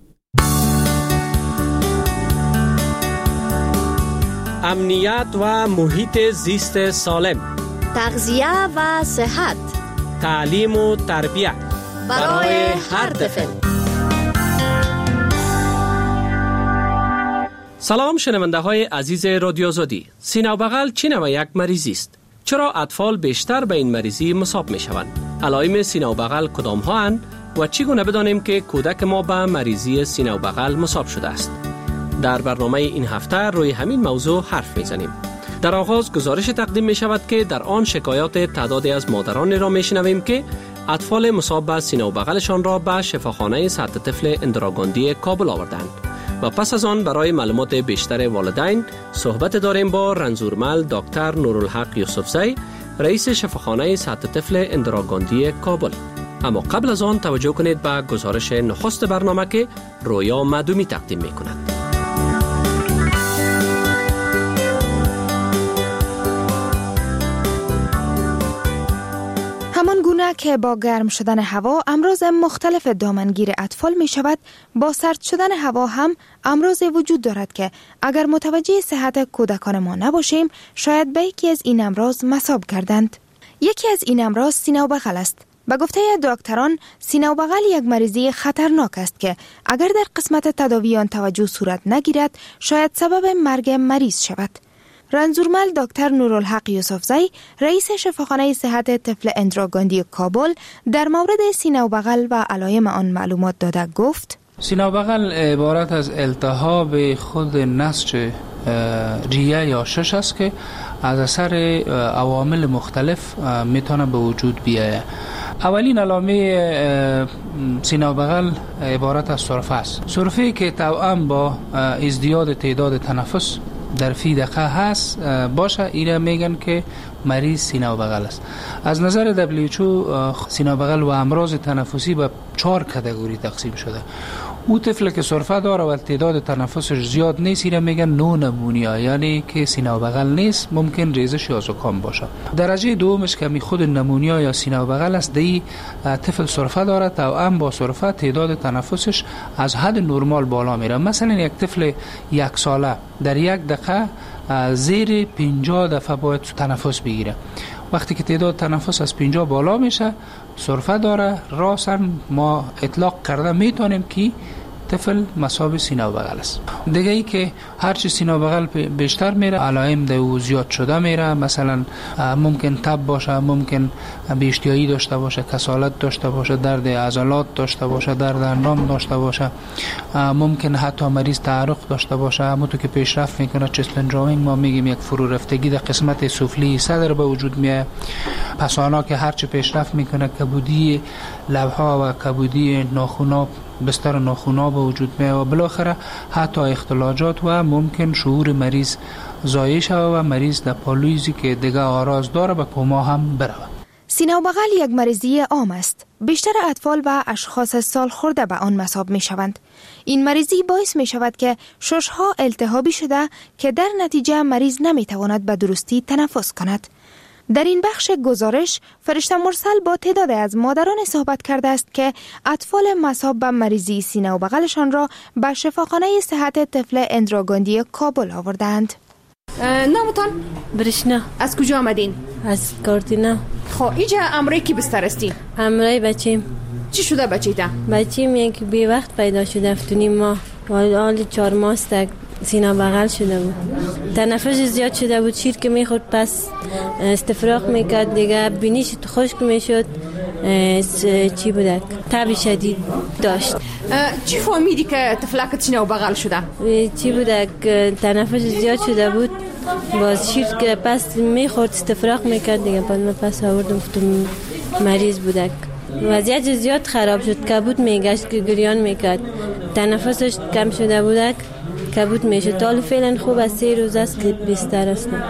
امنیت و محیط زیست سالم،
تغذیه و صحت،
تعلیم و تربیت
برای هر طفل.
سلام شنونده های عزیز رادیو آزادی. سینه و بغل چه نوع یک مریضی است؟ چرا اطفال بیشتر به این مریضی مصاب می شوند؟ علائم سینه و بغل کدام ها اند و چگونه بدانیم که کودک ما به مریضی سینه و بغل مصاب شده است؟ در برنامه این هفته روی همین موضوع حرف می زنیم. در آغاز گزارش تقدیم می شود که در آن شکایات تعدادی از مادران را می شنویم که اطفال مصاب به سینه و بغلشان را به شفاخانه سطح طفل اندراگاندی کابل آوردند. و پس از آن برای معلومات بیشتر والدین صحبت داریم با رنزورمل دکتر نورالحق یوسفزی، رئیس شفاخانه سطح طفل اندراگاندی کابل. اما قبل از آن توجه کنید به گزارش نخست برنامه که رویا معدومی تقدیم می کند.
همان گونه که با گرم شدن هوا امراض مختلف دامنگیر اطفال می شود، با سرد شدن هوا هم امراض وجود دارد که اگر متوجه صحت کودکان ما نباشیم شاید به یکی از این امراض مصاب گردند. یکی از این امراض سینه و بغل است. به گفته دکتران سینه و بغل یک مریضی خطرناک است که اگر در قسمت تداوی آن توجه صورت نگیرد شاید سبب مرگ مریض شود. رنزورمل دکتر نورالحق یوسفزی، رئیس شفاخانه صحت طفل اندراگاندی کابل، در مورد سینه و بغل و علائم آن معلومات داده گفت:
سینه و بغل عبارت از التهاب خود نسج ریه یا شش است که از اثر عوامل مختلف میتونه به وجود بیاید. اولین علامه سینه و بغل عبارت از سرفه است. سرفه‌ای که توأم با ازدیاد تعداد تنفس در فی دقیقه هست باشه، اینا میگن که مریض سینه و بغل است. از نظر WHO سینه و بغل و امراض تنفسی به 4 کاتگوری تقسیم شده. او طفل که سرفه داره و تعداد تنفسش زیاد نیست اینا میگن نو نمونیا، یعنی که سینه و بغل نیست، ممکن ریزش یا زکام باشه. درجه دومش که خود نمونیا یا سینه و بغل است، دی طفل سرفه داره، توأم با سرفه تعداد تنفسش از حد نرمال بالا میره. مثلا یک طفل 1 ساله در 1 دقیقه زیر 50 دفعه باید تنفس بگیره. وقتی که تعداد تنفس از 50 بالا میشه سرفه داره، راساً ما اطلاق کرده میتونیم که طفل مصاب سینه و بغل است. دیگه ای که هرچی سینه و بغل بیشتر میره علائم دو زیاد شده میره، مثلا ممکن تب باشه، ممکن بی‌اشتهایی داشته باشه، کسالت داشته باشه، درد عضلات داشته باشه، درد اندام داشته باشه، ممکن حتی مریض تعرق داشته باشه. همونطور که پیشرفت میکنه چست بنجامین ما میگیم یک فرو رفتگی در قسمت سفلی صدر به وجود میاد. پسانا که هرچی پیشرفت میکنه کبودی لبها و کبودی ناخونا بستر ناخونا به وجود میاد و بالاخره حتی اختلاجات و ممکن شعور مریض ضایع شود و مریض در پالویزی که دیگه آراز داره به کما هم بره.
سینه و بغل یک مریضی عام است. بیشتر اطفال و اشخاص سال خورده به آن مصاب می شوند. این مریضی باعث می شود که ششها التهابی شده که در نتیجه مریض نمی تواند به درستی تنفس کند. در این بخش گزارش فرشته مرسل با تعداد از مادران صحبت کرده است که اطفال مصاب به مریضی سینه و بغلشان را به شفاخانه صحت طفل اندراگاندی کابل آوردند.
نامتان؟
برشنا.
از کجا آمدین؟
از کارتینا.
خب اینجا امرای کی بستر استی؟
امرای بچیم.
چی شده بچیتا؟
بچیم یک بی وقت پیدا شده، 7.5 ماه، حالی 4 ماه است سینه بغل شده بود، تنفس زیاد شده بود، شیر که میخورد پس استفراغ میکرد، دیگه بینیش خشک میشد، چی بودک تب شدید داشت.
چی فهمیدی که طفلک سینه و بغل شده؟
چی بودک تنفس زیاد شده بود، باز شیر که پس میخورد استفراغ میکرد، دیگه پس آوردم گفتم مریض بودک. وضعیت زیاد خراب شد، کبود میگشت که گریان میکرد، تنفسش کم شده بودک، کبود میشه. تا فعلا خوب از 3 روز است که بیستر هستم.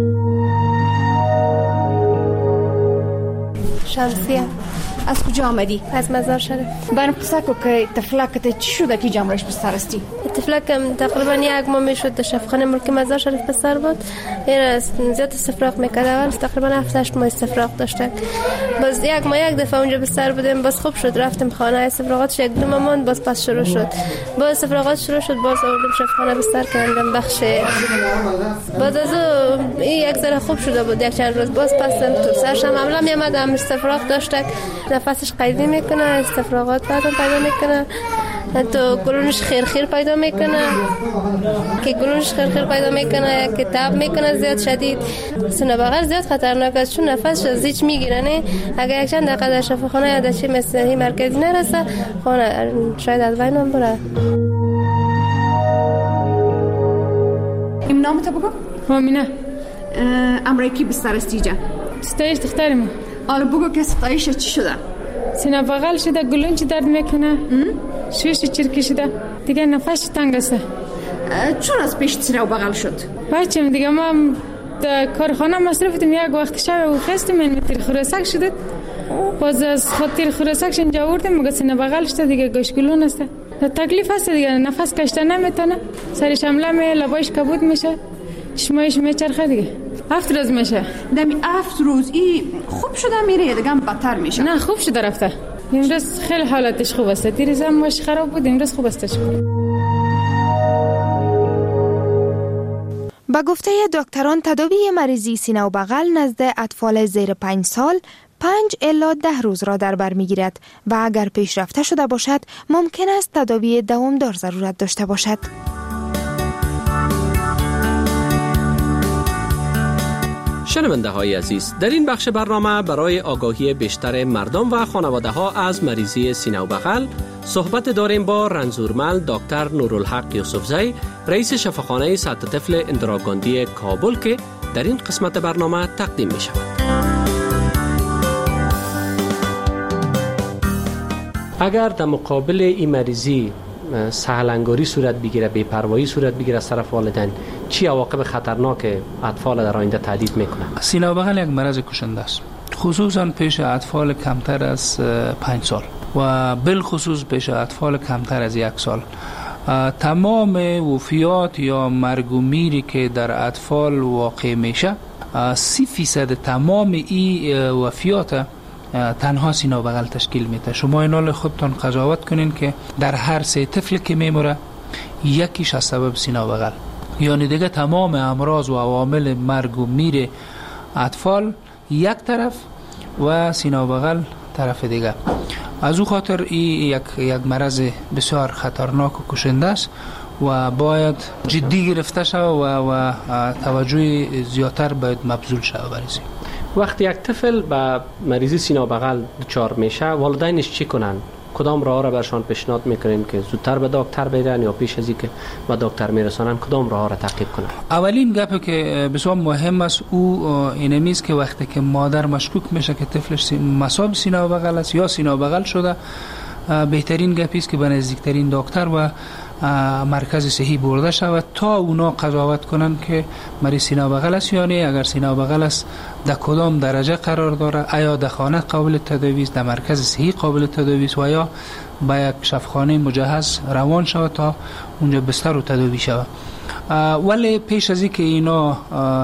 شمسیه. از کجا آمدی؟
از مزار شریف.
برام قصه کو که طفلکت چی شده که جمعش بستر استی؟
طفلکم تقریبا 1 ماه میشد در شفاخانه ملک مزار شریف بستر بود. زیاد استفراغ میکرد، اول تقریبا 7-8 ماه استفراغ داشتن. باز 1 ماه 1 دفعه اونجا بستر بودیم، باز خوب شد، رفتیم خانه استفراغاتش 1-2 ماه ماند، باز پس شروع شد، باز استفراغات شروع شد، باز آوردیم شفاخانه بستر کردم بخش. باز از این یک ذره خوب شده بود، 1 چند روز باز پس تو سرش هم عملا میامد، استفراغ داشت، نفسش قیدی میکنه، استفراغات بعدم پیدا میکنه. تو گلونش خیر پیدا میکنه که گلونش خیر پیدا میکنه که تب میکنه زیاد شدید. سینه بغل زیاد خطرناک است چون نفسش زیچ میگیره. نه اگر یک چند دقیقه در شفاخانه یا در چی مثل مرکزی نرسه خانه شاید از بین هم بره.
این نام تو بگو؟
مامینه.
امرای کی بستر است اینجا؟
ستایش دخترم.
حالا بگو که ستایش چی شده؟
سینه بغل شده، گلون چی درد میکنه، شویش چرکی شده، دیگه نفسش تنگ است.
چون از پیش سینه بغل شد؟
بچم دیگه ما در کارخانه مصرف بودیم، یک وقت شب و خستیم این تیر خورسک شدید، باز از خاطر خورسکش اینجا آوردیم مگه سینه بغل شده دیگه گوش گلون است. تکلیف هست دیگه، نفس کشیدن نمیتونه، سرش حمله می، لبایش کبود میشه، چشمایش میچرخه دیگه. 7 روز میشه.
دمی 7 روز ای خوب شده میره یا دیگه بدتر میشه؟
نه خوب شده رفته. امروز خیلی حالتش خوب است. دیروز هم ماش خراب بود، امروز خوب استش.
با گفته دکتران تداوی مریضی سینه و بغل نزد اطفال زیر 5 سال 5 الی 10 روز را در بر میگیرد و اگر پیشرفته شده باشد ممکن است تداوی دوامدار ضرورت داشته باشد.
شنونده های عزیز، در این بخش برنامه برای آگاهی بیشتر مردم و خانواده ها از مریضی سینه و بغل صحبت داریم با رنزورمل دکتر نورالحق یوسفزی، رئیس شفاخانه سطح طفل اندراگاندی کابل که در این قسمت برنامه تقدیم می شود. اگر در مقابل این مریضی سهلنگاری صورت بگیره، بی‌پروایی صورت بگیره از طرف والدین، چی عواقب خطرناک اطفال در آینده تهدید میکنه؟
سینه و بغل یک مرض کشنده است، خصوصا پیش اطفال کمتر از 5 سال و بالخصوص پیش اطفال کمتر از 1 سال. تمام وفیات یا مرگ و میری که در اطفال واقع میشه 30% تمام این وفیات تنها سینه و بغل تشکیل میده. شما اینال خودتان قضاوت کنین که در هر 3 طفل که میموره یکیش از سبب سینه و بغل، یعنی دیگه تمام امراض و عوامل مرگ و میر اطفال یک طرف و سینه و بغل طرف دیگه. از او خاطر این یک مرض بسیار خطرناک و کشنده است و باید جدی گرفته شود و توجه زیادتر باید مبذول شود برای.
وقتی یک طفل به مریضی سینه و بغل دچار میشه والدینش چی کنن؟ کدام راه را برشان پیشنهاد میکنین که زودتر به دکتر برن یا پیش از اینکه به دکتر میرسانن کدام راه را تعقیب کنن؟
اولین گپی که بسیار مهم است او اینمی است که وقتی که مادر مشکوک میشه که طفلش مصاب سینه و بغل است یا سینه و بغل شده، بهترین گپی است که به نزدیکترین دکتر و مرکز صحی برده شود تا اونا قضاوت کنن که مریض سینه و بغل است یا نه. اگر سینه و بغل است در کدام درجه قرار داره، آیا در خانه قابل تداوی است، در مرکز صحی قابل تداوی است و یا با یک شفاخانه مجهز روان شود تا اونجا بستر و تداوی شود. ولی پیش از اینکه اینا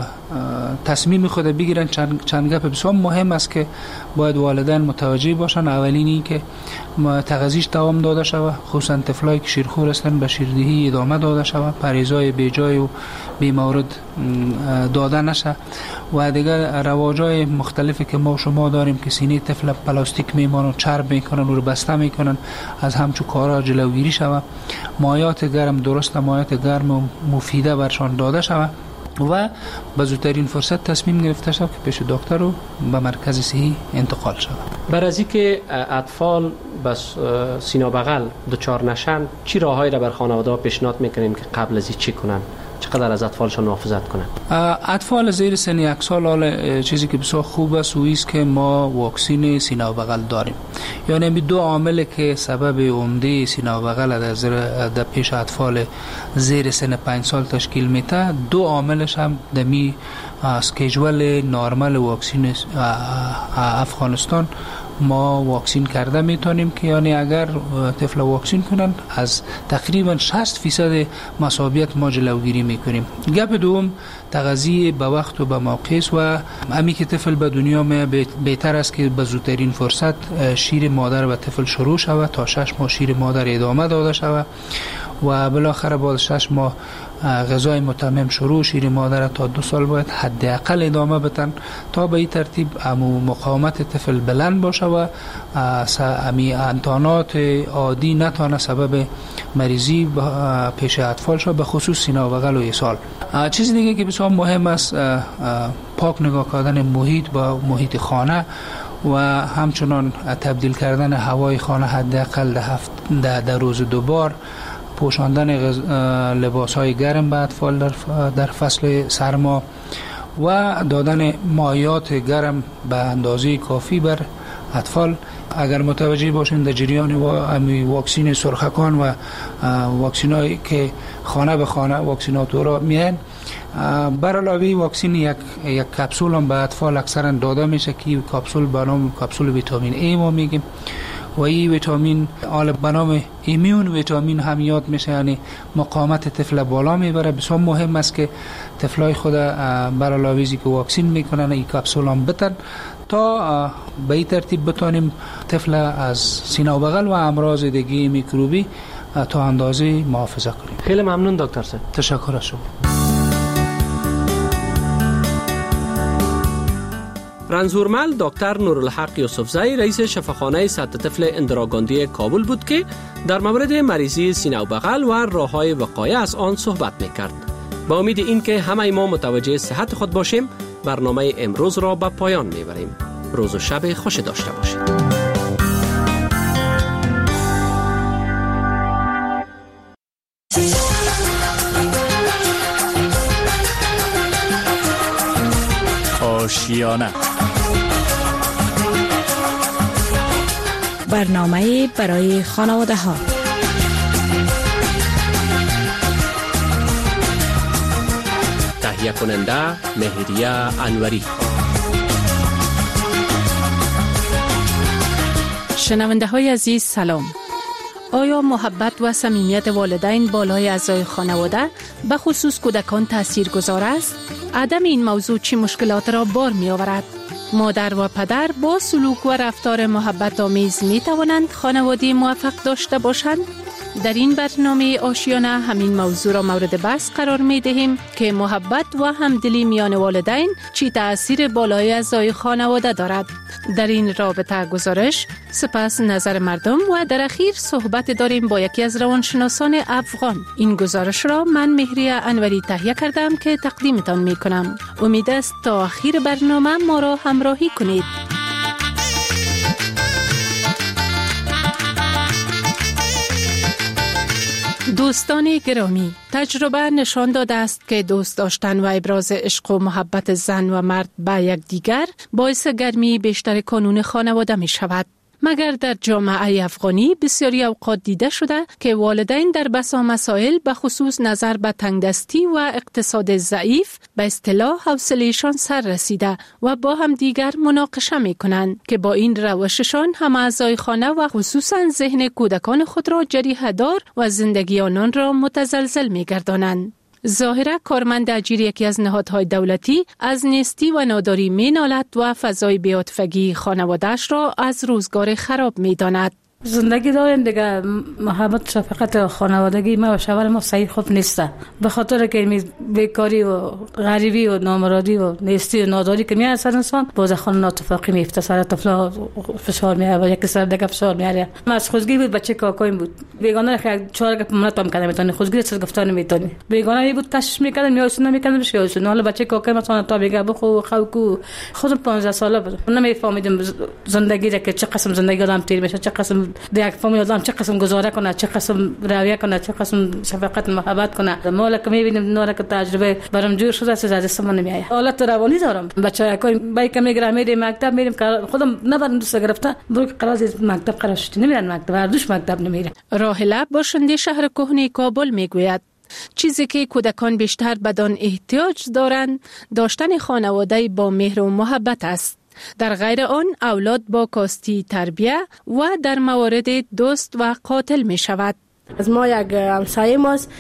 تصمیم خود بگیرن چند گپ بسیار مهم است که باید والدین متوجه باشن. اولین این که تغذیش دوام داده شود، خصوصا طفلایی که شیرخور هستند به شیردهی ادامه داده شود، پریزای بیجای و بی مورد داده نشه و دیگر رواجای مختلفی که ما شما داریم که سینه طفل پلاستیک میمانن، چرب میکنن و رو بسته میکنن، از همچون کارا جلوگیری شود. مایات گرم درست، مایات گرم و مفیده برشان داده شود و به زودترین فرصت تصمیم گرفته شود که پیش دکتر و به مرکز صحی انتقال شود.
برای از اینکه اطفال بس سینه و بغل دچار نشن چی راههایی را بر خانواده پیشنهاد میکنیم که قبل از این چی کنن؟ چقدر از اطفالشان محافظت کنن؟
اطفال زیر سن 1 سال حال چیزی که بسیار خوب است و است که ما واکسین سینه و بغل داریم. یعنی این 2 عامل که سبب عمده سینه و بغل در پیش اطفال زیر سن 5 سال تشکیل میده، 2 عاملش هم دمی اسکیجول نرمال واکسین افغانستان ما واکسین کرده میتونیم که یعنی اگر طفل واکسین کنن از تقریبا 60% مصابیت ما جلوگیری میکنیم. گپ دوم تغذیه به وقت و به موقع است و امی که طفل به دنیا می بهتر است که به زودترین فرصت شیر مادر و طفل شروع شود تا 6 ماه شیر مادر ادامه داده شود و بالاخره بعد 6 ماه غذای متمم شروع شیر مادر تا 2 سال باید حداقل ادامه بدن تا به این ترتیب مقاومت طفل بلند باشه و انتانات عادی نتانه سبب مریضی پیش اطفال شد، به خصوص سینه و بغل و ایسال. چیز دیگه که بسیار مهم است پاک نگاه کردن محیط با محیط خانه و همچنان تبدیل کردن هوای خانه حداقل در روز 2 بار، پوشاندن لباس‌های گرم به اطفال در فصل سرما و دادن مایعات گرم به اندازه کافی بر اطفال. اگر متوجه باشین در جریان واکسین سرخکان و واکسینایی که خانه به خانه واکسیناتورها میان، بر علاوه واکسین یک کپسول هم به اطفال اکثرا داده میشه که کپسول به نام کپسول ویتامین ای ما میگیم و این ویتامین به نام ایمیون ویتامین هم یاد میشه، یعنی مقاومت طفل بالا میبره. بسیار مهم است که طفلای خود بر علاوه که واکسین میکنن این کپسول هم بتن تا به این ترتیب بتونیم طفل از سینه و بغل و امراض دیگه میکروبی تا اندازه محافظت کنیم.
خیلی ممنون دکتر صاحب.
تشکر از شما.
رنزورمل دکتر نورالحق یوسفزئی رئیس شفاخانه سطح طفل اندراگاندی کابل بود که در مورد مریضی سینه و بغل و راه‌های وقایع از آن صحبت می‌کرد. با امید اینکه همه ما متوجه صحت خود باشیم، برنامه امروز را به پایان می‌بریم. روز و شب خوش داشته باشید.
آشیانه،
برنامه برای خانواده ها.
تهیه کننده مهریه انوری.
شنونده های عزیز سلام. آیا محبت و صمیمیت والدین بالای اعضای خانواده به خصوص کودکان تاثیرگذار است؟ عدم این موضوع چه مشکلات را بار می آورد؟ مادر و پدر با سلوک و رفتار محبت آمیز می توانند خانواده موفق داشته باشند؟ در این برنامه آشیانه همین موضوع را مورد بحث قرار می دهیم که محبت و همدلی میان والدین چی تأثیر بالای اعضای خانواده دارد. در این رابطه گزارش، سپس نظر مردم و در اخیر صحبت داریم با یکی از روانشناسان افغان. این گزارش را من مهریه انوری تهیه کردم که تقدیمتان می کنم. امید است تا آخر برنامه ما را همراهی کنید. دوستان گرامی، تجربه نشان داده است که دوست داشتن و ابراز عشق و محبت زن و مرد به یکدیگر باعث گرمی بیشتر کانون خانواده می شود. مگر در جامعه افغانی بسیاری اوقات دیده شده که والدین در بسا مسائل به خصوص نظر به تنگدستی و اقتصاد ضعیف به اصطلاح حوصله‌شان سر رسیده و با هم دیگر مناقشه می کنند که با این روششان هم اعضای خانه و خصوصا ذهن کودکان خود را جریحه دار و زندگی آنان را متزلزل می گردانند. ظاهرا کارمند اجیر یکی از نهادهای دولتی از نیستی و ناداری می‌نالد و فضای بی‌عاطفگی خانواده‌اش را از روزگار خراب می‌داند.
زندگی داریم دیگه، محبت شفقت خانوادگی ما و شوهر ما صحیح خوب نیست، به خاطر که بیکاری و غریبی و نامرادی و نیستی و ناداری که میاد سر انسان باز خانه اتفاقی میفته، سر طفلا فشار میاره و یک سر دیگه فشار میاره. ما از خودگی بود، بچه کاکایم بود، بیگانه خیلی چهار گپ منو تام کردم میتونی خودگی چیز گفتن نمیتونی، بیگانه بود کشش میکردم یا سن نمیکردم شیاشون. حالا بچه کاکایم مثلا تا میگه بخو خوکو خودم 15 ساله بود، نمیفهمیدم زندگی را که چه قسم زندگی آدم تیر میشه، چه قسم دیگه فامیل آدم چه قسم گزاره کنه، چه قسم رویه کنه، چه قسم شفقت محبت کنه. مالا که میبینیم نورا که تجربه برام جور شده از دست من نمیاد. حالت روانی دارم، بچه‌ها کوی بایک میگیرم میریم مکتب، میریم خودم نبرم دوست گرفته برو که قرار مکتب قرار شد نمیرن مکتب، هر دوش مکتب نمیره.
راهله باشنده شهر کهنه کابل میگوید چیزی که کودکان بیشتر بدان احتیاج دارند داشتن خانواده با مهر و محبت است. در غیر آن اولاد با کاستی تربیه و در موارد دوست و قاتل می شود.
از ما یک همسایه ماست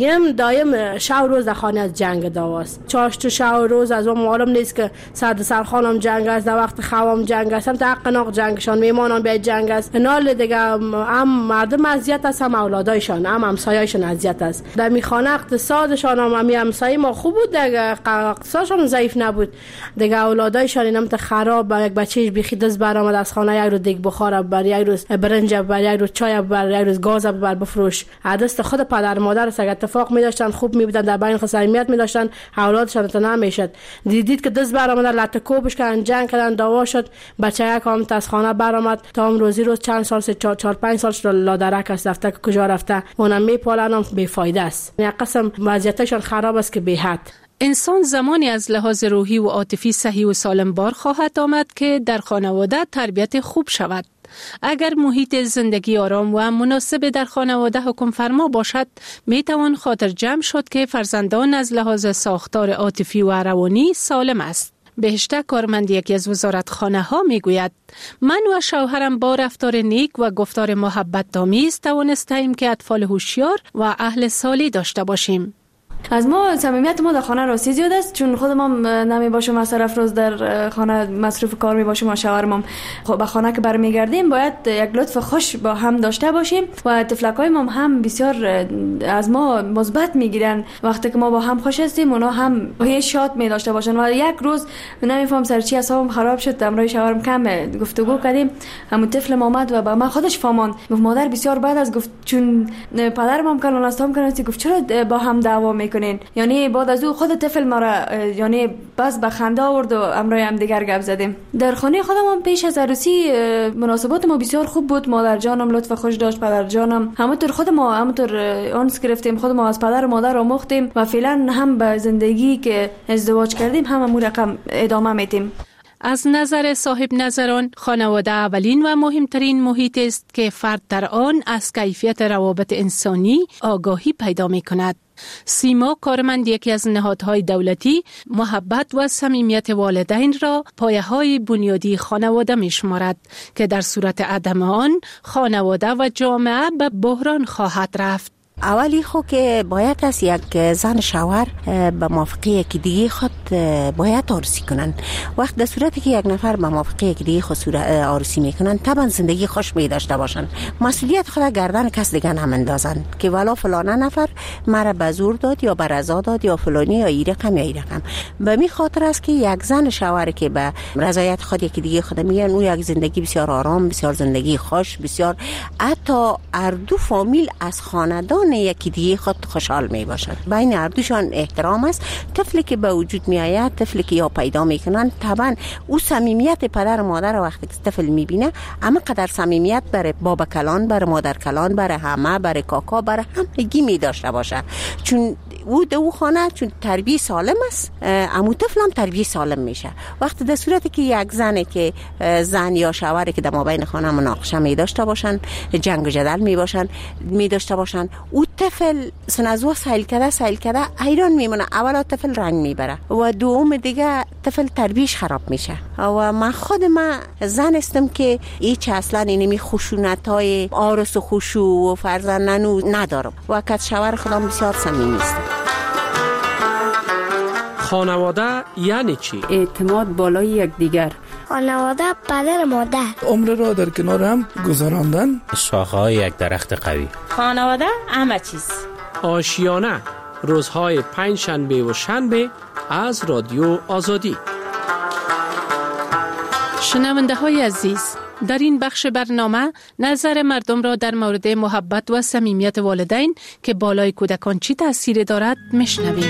دایم شب روز در خانه از جنگ داواست. چاشت شب روز از ما معلوم نیست که صد سرخانم جنگ است، در وقت خوام جنگ است، هم تا قناق جنگشان میمانان به جنگ است. نال دیگه هم مردم اذیت است، هم اولادایشان هم همسایه‌شان اذیت است. در میخانه اقتصادشان هم همسایه ما خوب بود، دیگه اقتصادشان ضعیف نبود. دیگه اولادایشان اینم تا خراب، یک بچه‌ش بیخی دست برآمد از خانه یک روز دیگ بخوره، بر یک روز برنج، بر یک روز چای، بر یک روز گاز بر بفروش. دست خود پدر مادر است. اگه اتفاق می داشتن خوب می بودن، در بین خود صمیمیت می داشتن، اولادشان تا نمیشد. دیدید که دست برآمد لطکوبش کردن، جنگ کردن، دعوا شد، بچه یک هم از خانه برآمد تا هم روز چند سال 4-5 سالش لادرک است، رفته که کجا رفته اونم میپالن، بیفایده است. یک قسم وضعیتشان خراب است که بی حد.
انسان زمانی از لحاظ روحی و عاطفی صحیح و سالم بار خواهد آمد که در خانواده تربیت خوب شود. اگر محیط زندگی آرام و مناسب در خانواده حکم فرما باشد، می توان خاطر جمع شد که فرزندان از لحاظ ساختار عاطفی و روانی سالم است. بهشته کارمند یکی از وزارتخانه ها می گوید من و شوهرم با رفتار نیک و گفتار محبت آمیز توانستیم که اطفال هوشیار و اهل سالی داشته باشیم.
از ما صمیمیت ما در خانه راستی زیاد است، چون خودم هم نمی باشم از طرف روز در خانه مصروف کار می باشم و شوهرم به خانه که برمیگردیم باید یک لطف خوش با هم داشته باشیم و طفلکای ما هم بسیار از ما مثبت میگیرن. وقتی که ما با هم خوش هستیم اونا هم شاد می داشته باشن. و یک روز نمیفهم سر چی اعصابم خراب شد، امروز شوهرم کم گفتگو کردیم، همون طفل اومد و با من خودش فهماند، گفت مادر بسیار بعد از گفت چون پدرم هم کلان استام کنه، گفت چرا با هم دعوا میکنین؟ یعنی بعد از او خود طفل ما را یعنی بس به خنده آورد و امروز هم دیگر گپ زدیم. در خانه خودم هم پیش از عروسی مناسبات ما بسیار خوب بود. مادر جانم لطف خوش داشت، پدر جانم همونطور خود ما همونطور آنس گرفتیم، خود ما از پدر و مادر آموختیم و فعلا هم به زندگی که ازدواج کردیم همون رقم ادامه میدیم.
از نظر صاحب نظران، خانواده اولین و مهمترین محیط است که فرد در آن از کیفیت روابط انسانی آگاهی پیدا می کند. سیما کارمند یکی از نهادهای دولتی محبت و صمیمیت والدین را پایه‌های بنیادی خانواده می شمارد که در صورت عدم آن خانواده و جامعه به بحران خواهد رفت.
اولی خو که باید از یک زن شوهر به موافقه یکی دیگه خود باید عروسی کنن. وقت در صورتی که یک نفر به موافقه یکی دیگه خود عروسی میکنن طبعا زندگی خوش می داشته باشن، مسئولیت خود گردن کس دیگه نمیندازن که والا فلانه نفر مرا به زور داد یا به رضا داد یا فلانی یا ای رقم یا ای رقم. به می خاطر است که یک زن شوهر که به رضایت خود یکی دیگه خود میگن او یک زندگی بسیار آرام، بسیار زندگی خوش، بسیار حتی اردو فامیل از خاندان یکی دیگه خود خوشحال می باشد. بین هر دوشان احترام است. طفلی که به وجود می آید، طفلی که یا پیدا می کنند، طبعا او صمیمیت پدر و مادر وقتی که طفل می بینه اما قدر صمیمیت برای بابا کلان، برای مادر کلان، برای همه، برای کاکا، برای همگی می داشته باشه. چون او خانه چون تربیت سالم است، امو طفل هم تربیت سالم میشه. وقتی در صورتی که یک زنه که زن یا شوهری که در مابین خانه مناقشه می داشته باشن، جنگ و جدل می داشته باشن، او طفل سنازو سایل کرده ایران میمونه. اولا طفل رنگ میبره و دوم دیگه طفل تربیش خراب میشه. و من خود زن استم که هیچ اصلا اینمی خشونت های آرس و خشوع و فرزندنو ندارم و که شوهر خودم بسیار صمیمی است.
خانواده یعنی چی؟
اعتماد بالای یکدیگر.
خانواده پدر مادر.
عمر را در کنار هم گذراندن.
شاخه‌های یک درخت قوی.
خانواده همه چیز.
آشیانه روزهای پنجشنبه و شنبه از رادیو آزادی.
شنونده های عزیز، در این بخش برنامه نظر مردم را در مورد محبت و صمیمیت والدین که بالای کودکان چی تأثیر دارد میشنویم.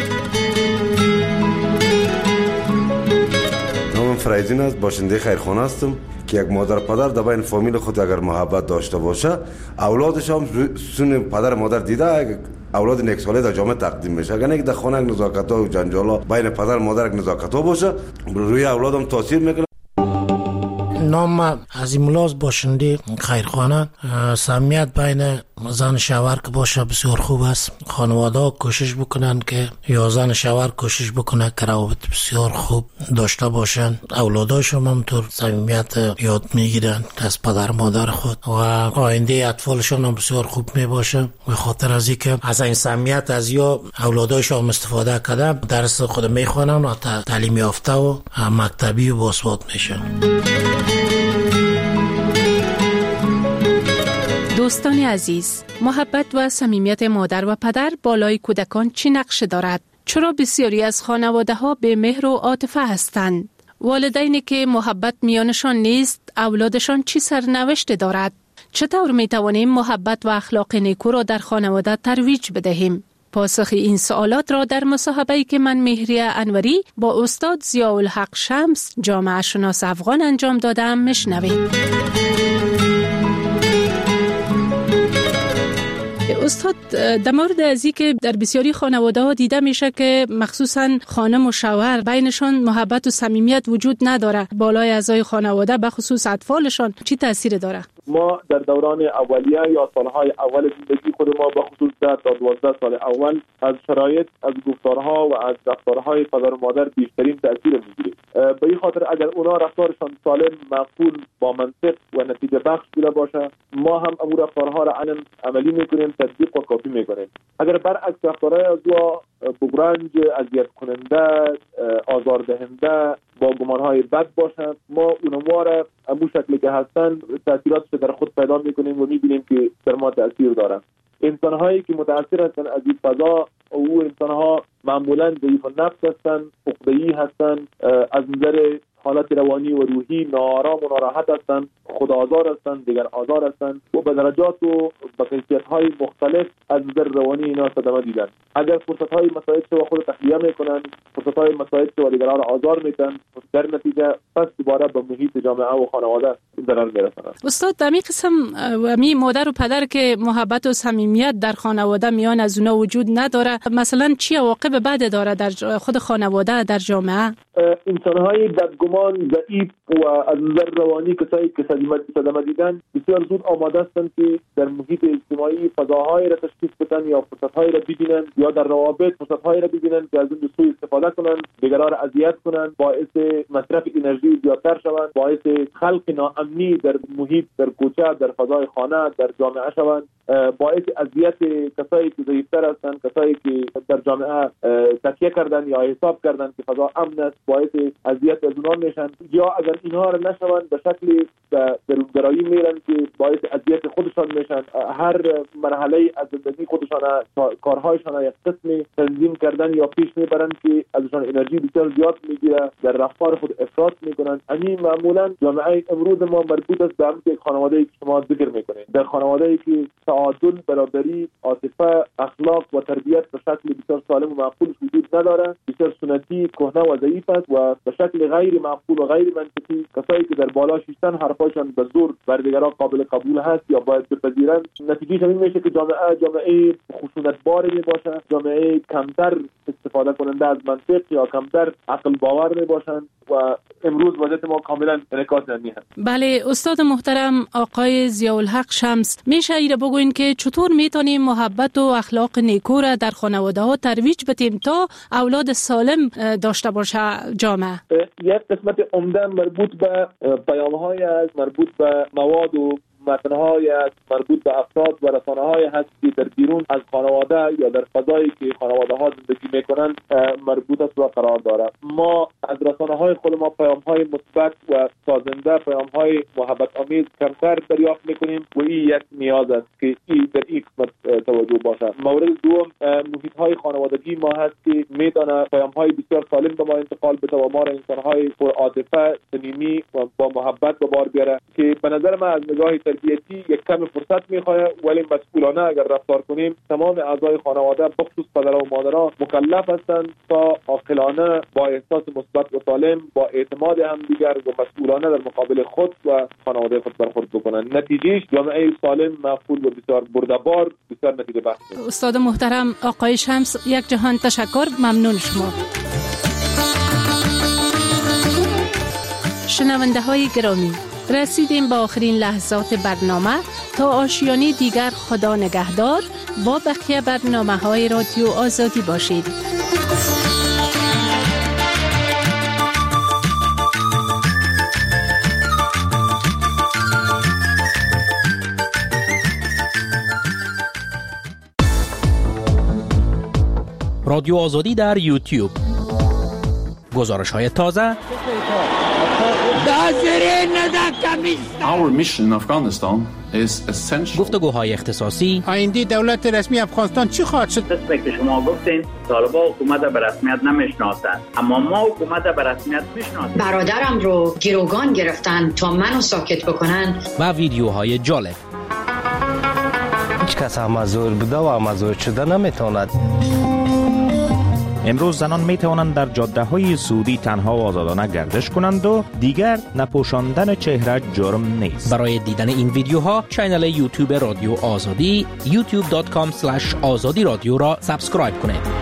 نامم فرایدین است، باشنده خیرخانه هستم که یک مادر پدر در بین فامیل خود اگر محبت داشته باشه، اولادش هم سون پدر مادر دیده اولاد نیک ساله در جامعه تقدیم میشه. اگر نه در خانه نزاکت‌ها و جنجالا بین پدر مادر نزاکت‌ها باشه، روی اولادم تاثیر میکنه.
نام از این ملاز باشنده خیرخانه. صمیمیت بین زن شوهر که باشه بسیار خوب است. خانواده ها کوشش بکنن که یا زن شوهر کوشش بکنه که روابط بسیار خوب داشته باشن. اولاداشون هم طور صمیمیت یاد میگیرن از پدر مادر خود و آینده اطفالشون هم بسیار خوب میباشه. به خاطر از اینکه از این صمیمیت از یا اولاداشون استفاده کرده درس خود میخوانن و تعلیم یافته و مکتبی و باسواد میشن.
دوستان عزیز، محبت و صمیمیت مادر و پدر بالای کودکان چی نقش دارد؟ چرا بسیاری از خانواده‌ها به مهر و عاطفه هستند؟ والدینی که محبت میانشان نیست، اولادشان چی سرنوشت دارد؟ چطور می توانیم محبت و اخلاق نیکو را در خانواده ترویج بدهیم؟ پاسخ این سوالات را در مصاحبه‌ای که من مهریه انوری با استاد ضیاءالحق شمس، جامعه شناس افغان انجام دادم میشنوید. استاد، در مورد ازی که در بسیاری خانواده ها دیده میشه که مخصوصا خانم و شوهر بینشان محبت و صمیمیت وجود نداره، بالای اعضای خانواده به خصوص اطفالشان چی تاثیر داره؟
ما در دوران اولیه یا سالهای اول زندگی خود ما به خصوص 10 تا 12 سال اول از شرایط، از گفتارها و از رفتارهای پدر و مادر بیشترین تاثیر میگیریم. به این خاطر اگر اونا رفتارشان سالم، معقول، با منطق و نتیجه بخش بوده باشه، ما هم امور رفتارها را عملی میکنیم، تطبیق و کاپی میکنیم. اگر برعکس رفتارهای از بغرنج، اذیت کننده، آزاردهنده، با گمانهای بد باشند، ما اونها را همون شکلی که هستن تاثیراتش در خود پیدا میکنیم و میبینیم که در ما تاثیر دارن. انسانهایی که متاثر هستن از این فضا او انسانها معمولا ضعیف النفس هستن، عقده‌ای هستن، از نظر حالت روانی و روحی ناآرام و ناراحت هستند، خودآزار هستند، دیگر آزار هستند و به درجات و به کیفیت‌های مختلف از نظر روانی اینا صدمه دیدن. اگر فرصت‌های مساعد شو خود تخلیه میکنن، فرصت‌های مساعد شو دیگران را آزار میدن، در نتیجه پس دوباره به محیط جامعه و خانواده ضرر میرسند.
استاد، در این قسم و می مادر و پدر که محبت و صمیمیت در خانواده میان از اونا وجود نداره، مثلا چی عواقب بد داره در خود خانواده، در جامعه؟
انسان‌های بدگمان، ضعیف و از نظر روانی کسایی که صدمه دیدن بسیار زود آماده هستند که در محیط اجتماعی فضاهایی را تشخیص بدن یا فرصت‌هایی را ببینن یا در روابط فرصت‌هایی را ببینن که از اون سوء استفاده کنن، دیگران را اذیت کنن، باعث مصرف انرژی زیادتر شوند، باعث خلق ناامنی در محیط، در کوچه، در فضای خانه، در جامعه شوند، باعث اذیت کسایی که ضعیف‌تر هستند، کسایی که در جامعه تکیه کردن یا حساب کردن که فضا امن است، باعث اذیت از اونها میشن. یا اگر اینها را نشوند به شکلی درونگرایی میرن که باعث اذیت خودشان میشن. هر مرحله از زندگی خودشان کارهایشان یک قسمی تنظیم کردن یا پیش میبرن که ازشان انرژی بسیار زیاد میگیره، در رفتار خود افراط میکنن. این معمولا جامعه امروز ما مربوط است به همین خانواده‌ای که شما ذکر میکنید، در خانواده‌ای که تعادل، برابری، عاطفه، اخلاق و تربیت به شکل بسیار سالم و معقول وجود نداره، بسیار سنتی، کهنه و ضعیف است و به شکل غیر معقول و غیر منطقی کسایی که در بالا شیشتن حرفاشان به زور بر دیگران قابل قبول هست یا باید بپذیرند، نتیجه همین میشه که جامعه خشونت‌بار میباشد، جامعه کمتر استفاده کننده از منطق یا کمتر عقل باور میباشند و امروز وضعیت ما کاملا انعکاس همین هست.
بله استاد محترم آقای ضیاءالحق شمس، میشه ایره بگوین که چطور میتونیم محبت و اخلاق نیکو را در خانواده ها ترویج بدیم تا اولاد سالم داشته باشه جامعه؟
یک قسمت عمده مربوط به پیام‌های است، مربوط به مواد و متن‌های است، مربوط به افراد و رسانه‌های هست که در بیرون از خانواده یا در فضایی که خانواده‌ها زندگی می‌کنند مربوط است و قرار دارد. ما از رسانه‌های خود ما پیام‌های مثبت و سازنده، پیام‌های محبت آمیز کمتر دریافت می‌کنیم و این یک نیاز است که در این قسمت توجه باشد. مورد دوم محیط‌های خانوادگی ما هست که می‌تونه پیام‌های بسیار سالم به ما انتقال بده و ما را انسان‌های پرعاطفه، صمیمی و با محبت به بار بیاره که به نظر من از نگاه تربیتی یک کم فرصت میخواد، ولی مسئولانه اگر رفتار کنیم تمام اعضای خانواده بخصوص پدر و مادرها مکلف هستند تا عاقلانه با احساس مثبت و سالم با اعتماد همدیگر و مسئولانه در مقابل خود و خانواده خود برخورد بکنند. نتیجهش جامعه سالم، معقول و بسیار برده‌بار، بسیار نتیجه بخش.
استاد محترم آقای شمس، یک جهان تشکر، ممنون شما. شنونده های گرامی، رسیدیم به آخرین لحظات برنامه. تا آشیانه دیگر خدا نگهدار. با بقیه برنامه‌های رادیو آزادی باشید.
رادیو آزادی در یوتیوب. گزارش‌های تازه.
Our mission in Afghanistan is essential.
گفتگوهای اختصاصی.
آینده دولت رسمی افغانستان چی خواهد شد؟
مثل که شما گفتین طالبان حکومت به رسمیت نمیشناسند، اما ما حکومت به رسمیت میشناسیم.
برادرم رو گروگان گرفتن تا منو ساکت بکنن.
و ویدیوهای جالب.
هیچ کس امازور بوده و امازور شده نمیتواند.
امروز زنان می توانند در جاده‌های سعودی تنها و آزادانه گردش کنند و دیگر نپوشاندن چهره جرم نیست. برای دیدن این ویدیوها کانال یوتیوب رادیو آزادی youtube.com/azadi radio را سابسکرایب کنید.